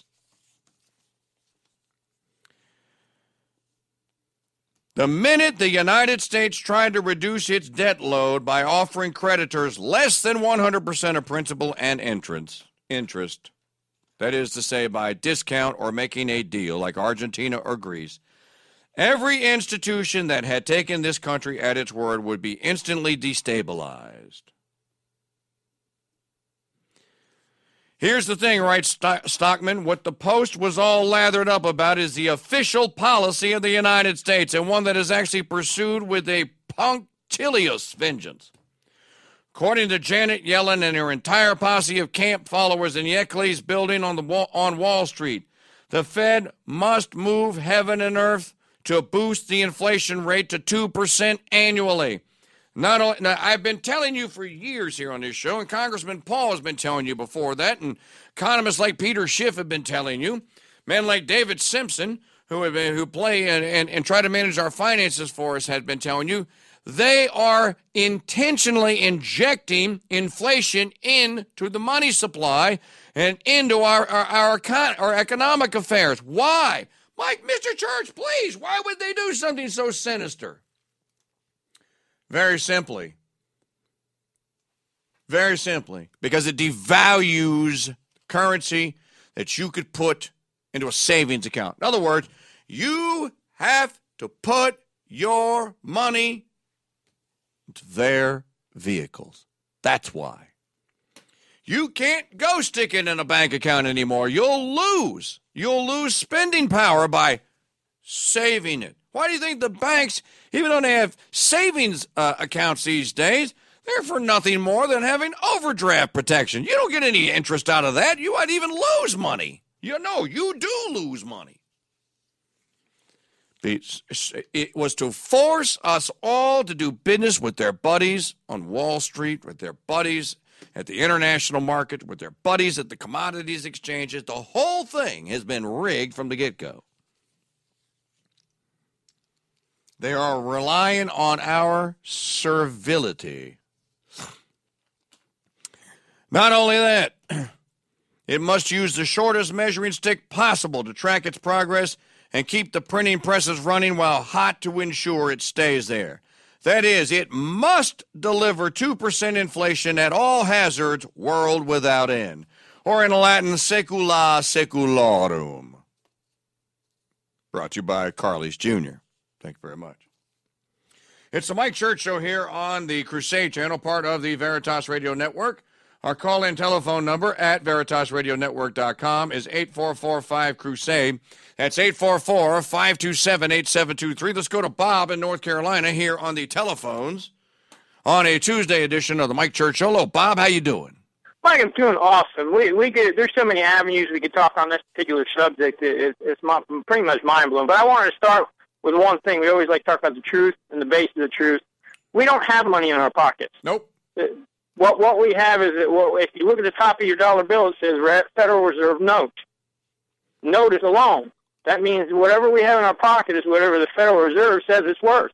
The minute the United States tried to reduce its debt load by offering creditors less than one hundred percent of principal and interest, interest, that is to say by discount or making a deal like Argentina or Greece, every institution that had taken this country at its word would be instantly destabilized. Here's the thing, right, Stockman? What the Post was all lathered up about is the official policy of the United States, and one that is actually pursued with a punctilious vengeance. According to Janet Yellen and her entire posse of camp followers in Yeckley's building on the wall, on Wall Street, the Fed must move heaven and earth to boost the inflation rate to two percent annually. Not only, now, I've been telling you for years here on this show, and Congressman Paul has been telling you before that, and economists like Peter Schiff have been telling you, men like David Simpson, who have been, who play and, and, and try to manage our finances for us, have been telling you, they are intentionally injecting inflation into the money supply and into our our, our, econ- our economic affairs. Why? Mike, Mister Church, please, why would they do something so sinister? Very simply, very simply, because it devalues currency that you could put into a savings account. In other words, you have to put your money into their vehicles. That's why. You can't go stick it in a bank account anymore. You'll lose. You'll lose spending power by saving it. Why do you think the banks, even though they have savings uh, accounts these days, they're for nothing more than having overdraft protection? You don't get any interest out of that. You might even lose money. You know, you do lose money. It was to force us all to do business with their buddies on Wall Street, with their buddies at the international market, with their buddies at the commodities exchanges. The whole thing has been rigged from the get-go. They are relying on our servility. Not only that, it must use the shortest measuring stick possible to track its progress and keep the printing presses running while hot to ensure it stays there. That is, it must deliver two percent inflation at all hazards, world without end. Or in Latin, secula secularum. Brought to you by Carly's Junior Thank you very much. It's the Mike Church Show here on the Crusade Channel, part of the Veritas Radio Network. Our call-in telephone number at veritas radio network dot com is eight four four five crusade. That's eight four four, five two seven, eight seven two three. Let's go to Bob in North Carolina here on the telephones on a Tuesday edition of the Mike Church Show. Hello, Bob. How you doing? Mike, I'm doing awesome. We we could, there's so many avenues we could talk on this particular subject. It, it's my, pretty much mind-blowing. But I wanted to start with one thing. We always like to talk about the truth and the base of the truth. We don't have money in our pockets. Nope. What what we have is that, well, if you look at the top of your dollar bill, it says Federal Reserve note. Note is a loan. That means whatever we have in our pocket is whatever the Federal Reserve says it's worth.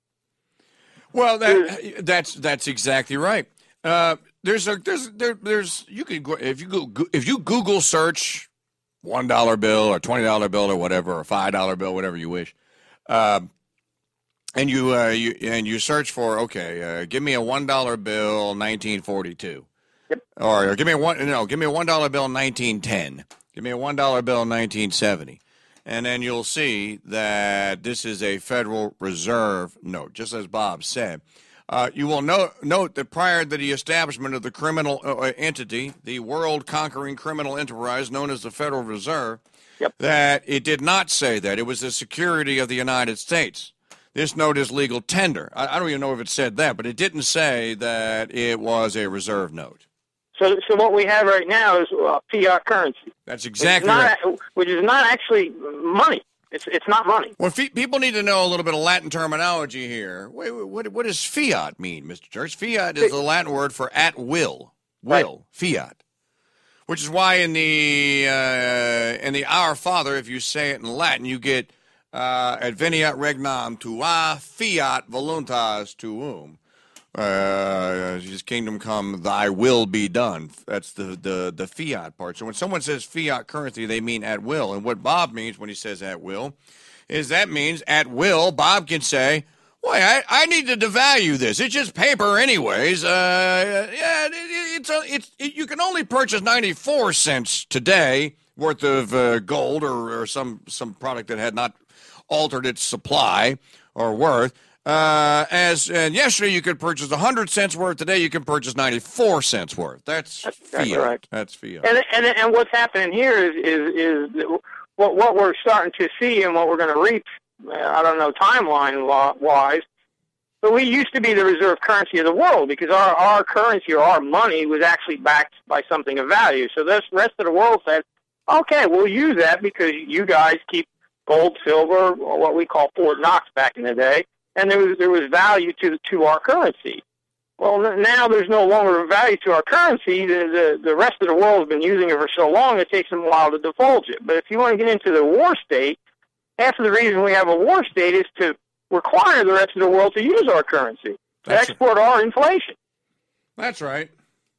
Well, that, that's that's exactly right. Uh, there's a there's there, there's you could go, if you go if you Google search one dollar bill or twenty dollar bill or whatever, or five dollar bill, whatever you wish, uh, and you uh, you and you search for okay, uh, give me a one dollar bill nineteen forty two, yep. or, or give me a one no give me a one dollar bill nineteen ten, give me a one dollar bill nineteen seventy. And then you'll see that this is a Federal Reserve note, just as Bob said. Uh, you will note, note that prior to the establishment of the criminal uh, entity, the world-conquering criminal enterprise known as the Federal Reserve, yep. that it did not say that. It was the security of the United States. This note is legal tender. I, I don't even know if it said that, but it didn't say that it was a reserve note. So, so what we have right now is uh, fiat currency. That's exactly which not, right. Which is not actually money. It's it's not money. Well, fe- people need to know a little bit of Latin terminology here. Wait, wait, what, what does fiat mean, Mister Church? Fiat is the Latin word for at will. Will. Right. Fiat. Which is why in the uh, in the Our Father, if you say it in Latin, you get uh, adveniat regnam tua, fiat voluntas tuum. Uh, his kingdom come, thy will be done. That's the, the, the fiat part. So when someone says fiat currency, they mean at will. And what Bob means when he says at will is that means at will, Bob can say, boy, I, I need to devalue this. It's just paper anyways. Uh, yeah, it, it's a, it's it, you can only purchase ninety-four cents today worth of uh, gold or, or some, some product that had not altered its supply or worth. Uh, as and yesterday you could purchase one hundred cents worth. Today you can purchase ninety-four cents worth. That's, That's fiat. That's right. That's fiat. And, and and what's happening here is is is what what we're starting to see and what we're going to reap. I don't know timeline wise, but we used to be the reserve currency of the world because our our currency or our money was actually backed by something of value. So the rest of the world said, okay, we'll use that because you guys keep gold, silver, or what we call Fort Knox back in the day. And there was there was value to to our currency. Well, now there's no longer value to our currency. The, the the rest of the world has been using it for so long, it takes them a while to divulge it. But if you want to get into the war state, half of the reason we have a war state is to require the rest of the world to use our currency, to That's export right. our inflation. That's right.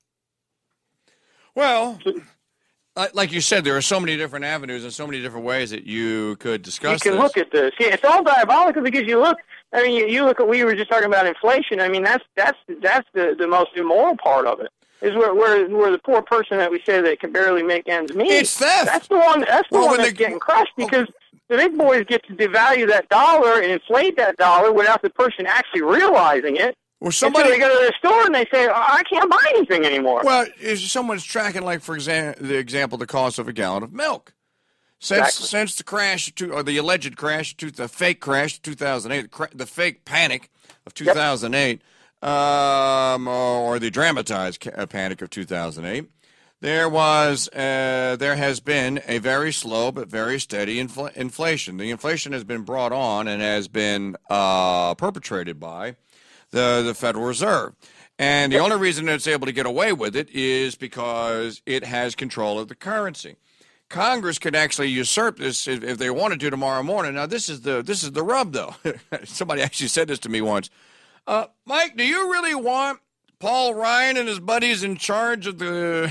Well, like you said, there are so many different avenues and so many different ways that you could discuss You can this. look at this. Yeah, it's all diabolical because you look. I mean, you, you look at. We were just talking about inflation. I mean, that's that's that's the, the most immoral part of it. Is where where where the poor person that we say that can barely make ends meet. It's theft. That's the one. That's the Well, one when that's they- getting crushed because the big boys get to devalue that dollar and inflate that dollar without the person actually realizing it. Well, somebody Until they go to the store and they say, oh, I can't buy anything anymore. Well, if someone's tracking, like for example, the example, the cost of a gallon of milk. Since Exactly. since the crash, to, or the alleged crash, to the fake crash, two thousand eight, the, cra- the fake panic of two thousand eight, yep. um, or the dramatized ca- panic of two thousand eight, there was, uh, there has been a very slow but very steady infl- inflation. The inflation has been brought on and has been uh, perpetrated by the the Federal Reserve. And the only reason it's able to get away with it is because it has control of the currency. Congress could actually usurp this if, if they wanted to tomorrow morning. Now, this is the this is the rub, though. Somebody actually said this to me once. Uh, Mike, do you really want Paul Ryan and his buddies in charge of the?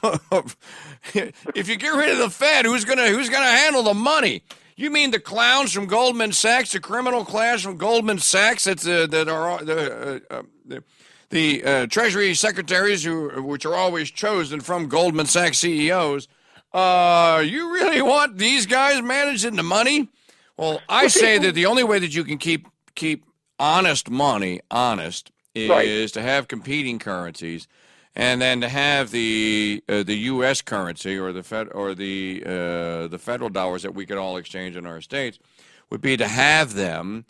If you get rid of the Fed, who's gonna who's gonna handle the money? You mean the clowns from Goldman Sachs, the criminal class from Goldman Sachs that's, uh, that are the, uh, uh, the, the uh, Treasury secretaries who, which are always chosen from Goldman Sachs C E Os? Uh, you really want these guys managing the money? Well, I say that the only way that you can keep keep honest money honest is Right. to have competing currencies. And then to have the uh, the U S currency or the Fed or the uh, the federal dollars that we could all exchange in our states would be to have them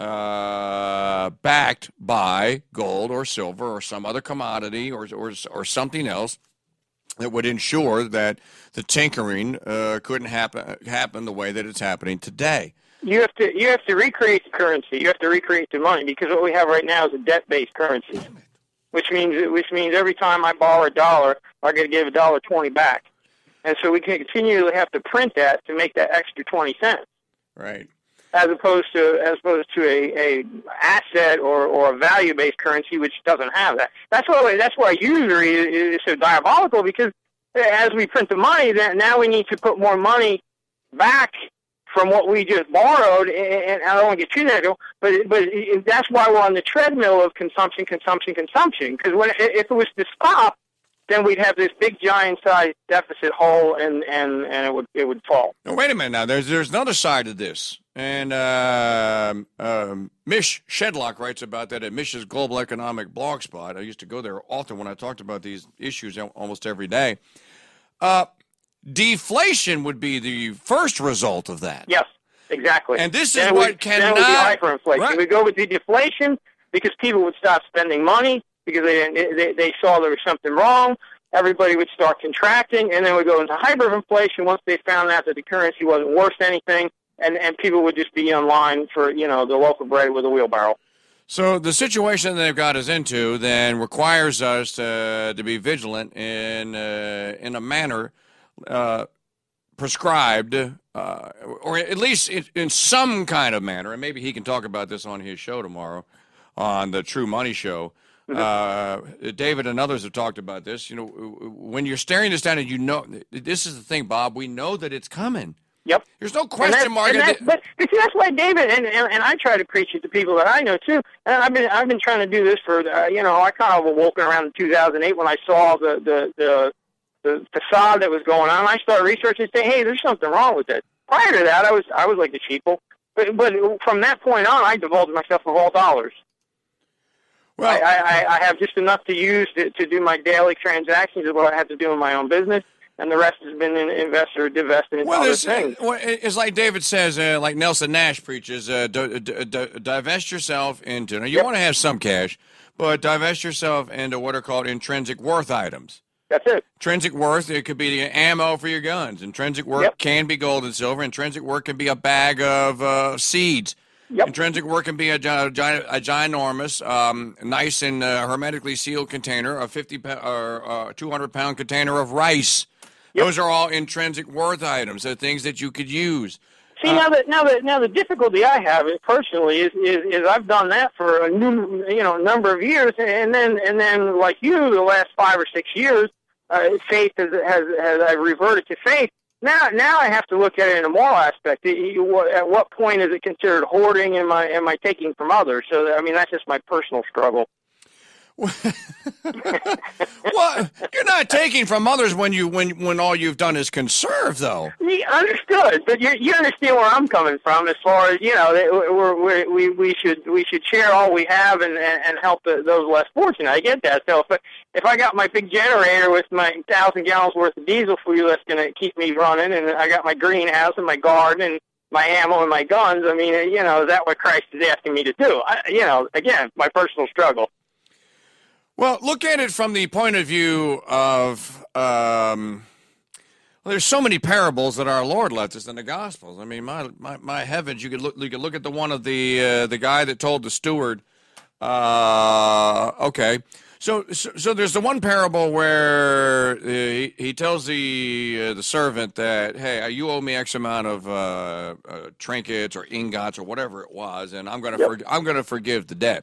uh, backed by gold or silver or some other commodity or or or something else that would ensure that the tinkering uh, couldn't happen happen the way that it's happening today. You have to you have to recreate the currency. You have to recreate the money because what we have right now is a debt-based currency. Which means, which means every time I borrow a dollar, I got to give a dollar twenty back, and so we can continually have to print that to make that extra twenty cents. Right. As opposed to as opposed to a, a asset or, or a value based currency which doesn't have that. That's why that's why usury is, is so diabolical because as we print the money, then now we need to put more money back from what we just borrowed, and I don't want to get too negative, but but that's why we're on the treadmill of consumption, consumption, consumption. Because when if it was to stop, then we'd have this big, giant-sized deficit hole, and, and, and it would it would fall. Now, wait a minute. Now, there's there's another side to this, and uh, um, Mish Shedlock writes about that at Mish's Global Economic blog spot. I used to go there often when I talked about these issues almost every day. Uh, Deflation would be the first result of that. Yes, exactly. And this is then what we, cannot... Then it would be hyperinflation. Right. We go with the deflation because people would stop spending money because they, they, they saw there was something wrong. Everybody would start contracting, and then we go into hyperinflation once they found out that the currency wasn't worth anything, and, and people would just be in line for, you know, the loaf of bread with a wheelbarrow. So the situation they've got us into then requires us uh, to be vigilant in uh, in a manner uh, prescribed, uh, or at least in, in some kind of manner. And maybe he can talk about this on his show tomorrow, on the True Money Show. Uh, David and others have talked about this. You know, when you're staring this down, and you know, this is the thing, Bob. We know that it's coming. Yep. There's no question, Mark. But, but see, that's why David and, and and I try to preach it to people that I know too. And I've been I've been trying to do this for uh, you know I kind of awoke around in two thousand eight when I saw the the the, the facade that was going on. I started researching and saying, hey, there's something wrong with it. Prior to that, I was I was like the sheeple. But but from that point on, I divulged myself of all dollars. Well, I, I, I have just enough to use to, to do my daily transactions of what I have to do in my own business, and the rest has been in investor divested in well, other it's, things. Well, it's like David says, uh, like Nelson Nash preaches, uh, d- d- d- divest yourself into, now you yep. want to have some cash, but divest yourself into what are called intrinsic worth items. That's it. Intrinsic worth, it could be the ammo for your guns. Intrinsic worth yep. can be gold and silver. Intrinsic worth can be a bag of uh, seeds. Yep. Intrinsic worth can be a, a, a ginormous, um, nice and uh, hermetically sealed container, a fifty or uh, two hundred pound container of rice. Yep. Those are all intrinsic worth items. They're things that you could use. See, uh, now that now that now the difficulty I have is personally is, is is I've done that for a new you know number of years, and then and then like you, the last five or six years, uh, faith has has has I reverted to faith. Now, now I have to look at it in a moral aspect. At what point is it considered hoarding? Am I am I taking from others? So, I mean, that's just my personal struggle. Well, you're not taking from others when you when when all you've done is conserve, though. Yeah, understood, but you you understand where I'm coming from as far as you know. We're, we're, we we should we should share all we have and and, and help the, those less fortunate. I get that. So if if I got my big generator with my thousand gallons worth of diesel fuel that's going to keep me running, and I got my greenhouse and my garden and my ammo and my guns, I mean, you know, is that what Christ is asking me to do? I, you know, again, my personal struggle. Well, look at it from the point of view of, um, well, there's so many parables that our Lord left us in the Gospels. I mean, my my, my heavens, you could look you could look at the one of the uh, the guy that told the steward. Uh, okay, so, so so there's the one parable where uh, he, he tells the uh, the servant that, hey, you owe me X amount of uh, uh, trinkets or ingots or whatever it was, and I'm gonna yep. for, I'm gonna forgive the debt.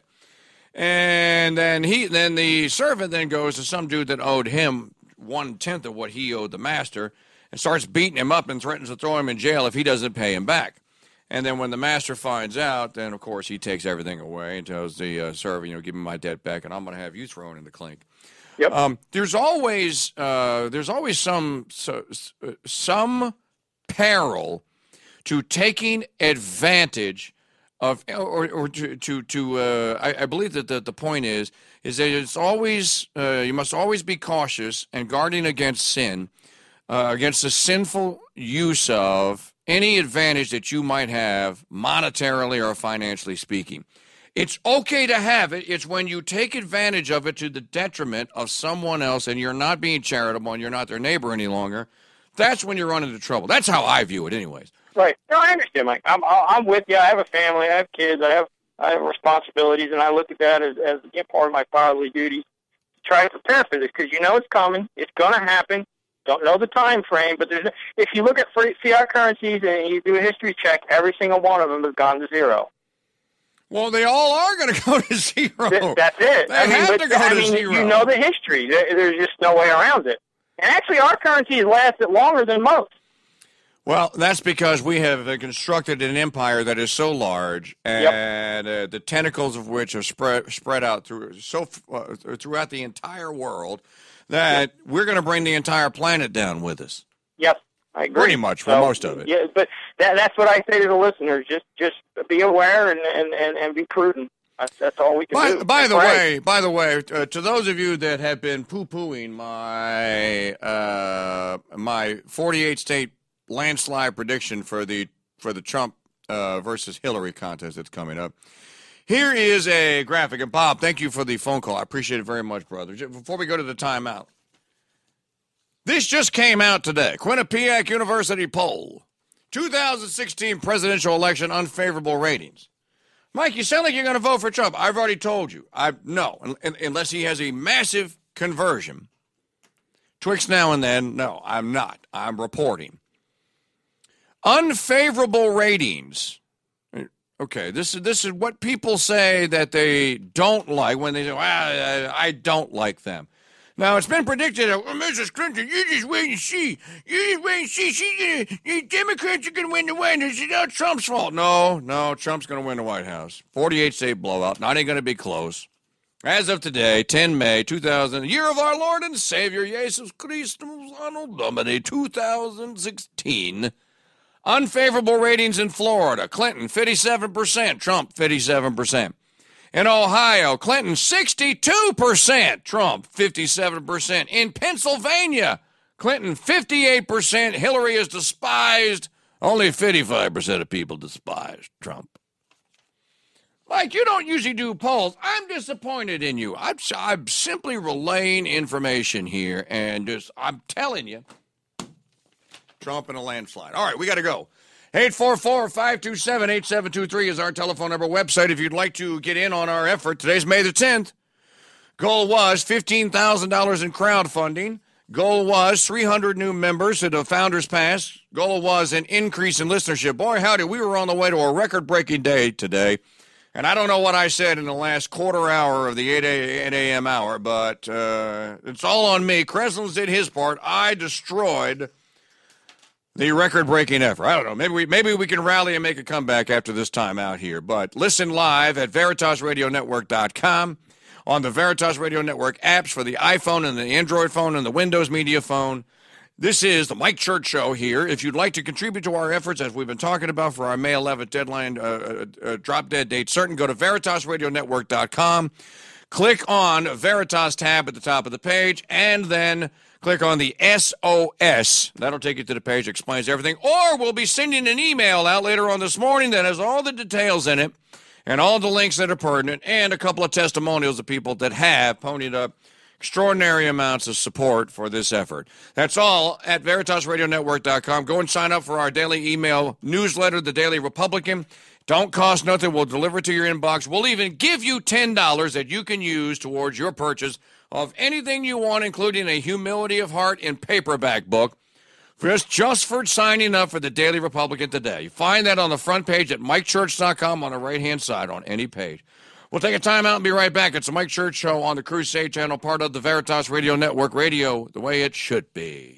And then he, then the servant then goes to some dude that owed him one tenth of what he owed the master, and starts beating him up and threatens to throw him in jail if he doesn't pay him back. And then when the master finds out, then of course he takes everything away and tells the uh, servant, you know, give me my debt back, and I'm going to have you thrown in the clink. Yep. Um, there's always uh, there's always some so, some peril to taking advantage of, or, or to, to, to uh, I, I believe that the, the point is, is that it's always, uh, you must always be cautious and guarding against sin, uh, against the sinful use of any advantage that you might have monetarily or financially speaking. It's okay to have it. It's when you take advantage of it to the detriment of someone else and you're not being charitable and you're not their neighbor any longer. That's when you run into trouble. That's how I view it anyways. Right. No, I understand, Mike. I'm I'm with you. I have a family. I have kids. I have I have responsibilities, and I look at that as as again, part of my fatherly duties. To try to prepare for this because you know it's coming. It's going to happen. Don't know the time frame, but there's if you look at fiat currencies and you do a history check, every single one of them has gone to zero. Well, they all are going to go to zero. Th- that's it. They I mean, have but, to go I to mean, zero. You know the history. There, there's just no way around it. And actually, our currency has lasted longer than most. Well, that's because we have constructed an empire that is so large, and yep. uh, the tentacles of which are spread spread out through so uh, throughout the entire world that yep. we're going to bring the entire planet down with us. Yep, I agree. Pretty much for so, most of it. Yeah, but that, that's what I say to the listeners: just just be aware and and, and, and be prudent. That's, that's all we can by, do. By that's the right. way, by the way, uh, to those of you that have been poo-pooing my uh, my forty-eight state landslide prediction for the for the Trump uh, versus Hillary contest that's coming up. Here is a graphic. And Bob, thank you for the phone call. I appreciate it very much, brother. Before we go to the timeout, this just came out today. Quinnipiac University poll. two thousand sixteen presidential election unfavorable ratings. Mike, you sound like you're going to vote for Trump. I've already told you. I no, un- un- unless he has a massive conversion. Twixt now and then, no, I'm not. I'm reporting. Unfavorable ratings. Okay, this is this is what people say that they don't like when they say, well, I, I don't like them. Now, it's been predicted that, well, Missus Clinton, you just wait and see. You just wait and see. She's gonna, the Democrats are going to win the White House. It's not Trump's fault. No, no, Trump's going to win the White House. forty-eight state blowout. Not even going to be close. As of today, the tenth of May, two thousand, year of our Lord and Savior, Jesus Christ, Anno Domini, two thousand sixteen. Unfavorable ratings in Florida. Clinton, fifty-seven percent. Trump, fifty-seven percent. In Ohio, Clinton, sixty-two percent. Trump, fifty-seven percent. In Pennsylvania, Clinton, fifty-eight percent. Hillary is despised. Only fifty-five percent of people despise Trump. Like, you don't usually do polls. I'm disappointed in you. I'm, I'm simply relaying information here, and just, I'm telling you, Trump in a landslide. All right, we got to go. eight four four, five two seven, eight seven two three is our telephone number. Website if you'd like to get in on our effort. Today's May the tenth. Goal was fifteen thousand dollars in crowdfunding. Goal was three hundred new members to the Founders Pass. Goal was an increase in listenership. Boy, howdy, we were on the way to a record-breaking day today. And I don't know what I said in the last quarter hour of the eight a.m. hour, but uh, it's all on me. Kreslin's did his part. I destroyed the record-breaking effort. I don't know. Maybe we maybe we can rally and make a comeback after this time out here. But listen live at Veritas Radio Network dot com, on the Veritas Radio Network apps for the iPhone and the Android phone and the Windows Media phone. This is the Mike Church Show here. If you'd like to contribute to our efforts, as we've been talking about for our May eleventh deadline, uh, uh, uh, drop-dead date certain, go to Veritas Radio Network dot com. Click on Veritas tab at the top of the page, and then click on the S O S. That'll take you to the page that explains everything. Or we'll be sending an email out later on this morning that has all the details in it and all the links that are pertinent and a couple of testimonials of people that have ponied up extraordinary amounts of support for this effort. That's all at Veritas Radio Network dot com. Go and sign up for our daily email newsletter, The Daily Republican. Don't cost nothing. We'll deliver it to your inbox. We'll even give you ten dollars that you can use towards your purchase of anything you want, including a Humility of Heart in paperback book, just, just for signing up for the Daily Republican today. You find that on the front page at Mike Church dot com on the right-hand side on any page. We'll take a time out and be right back. It's the Mike Church Show on the Crusade Channel, part of the Veritas Radio Network, radio the way it should be.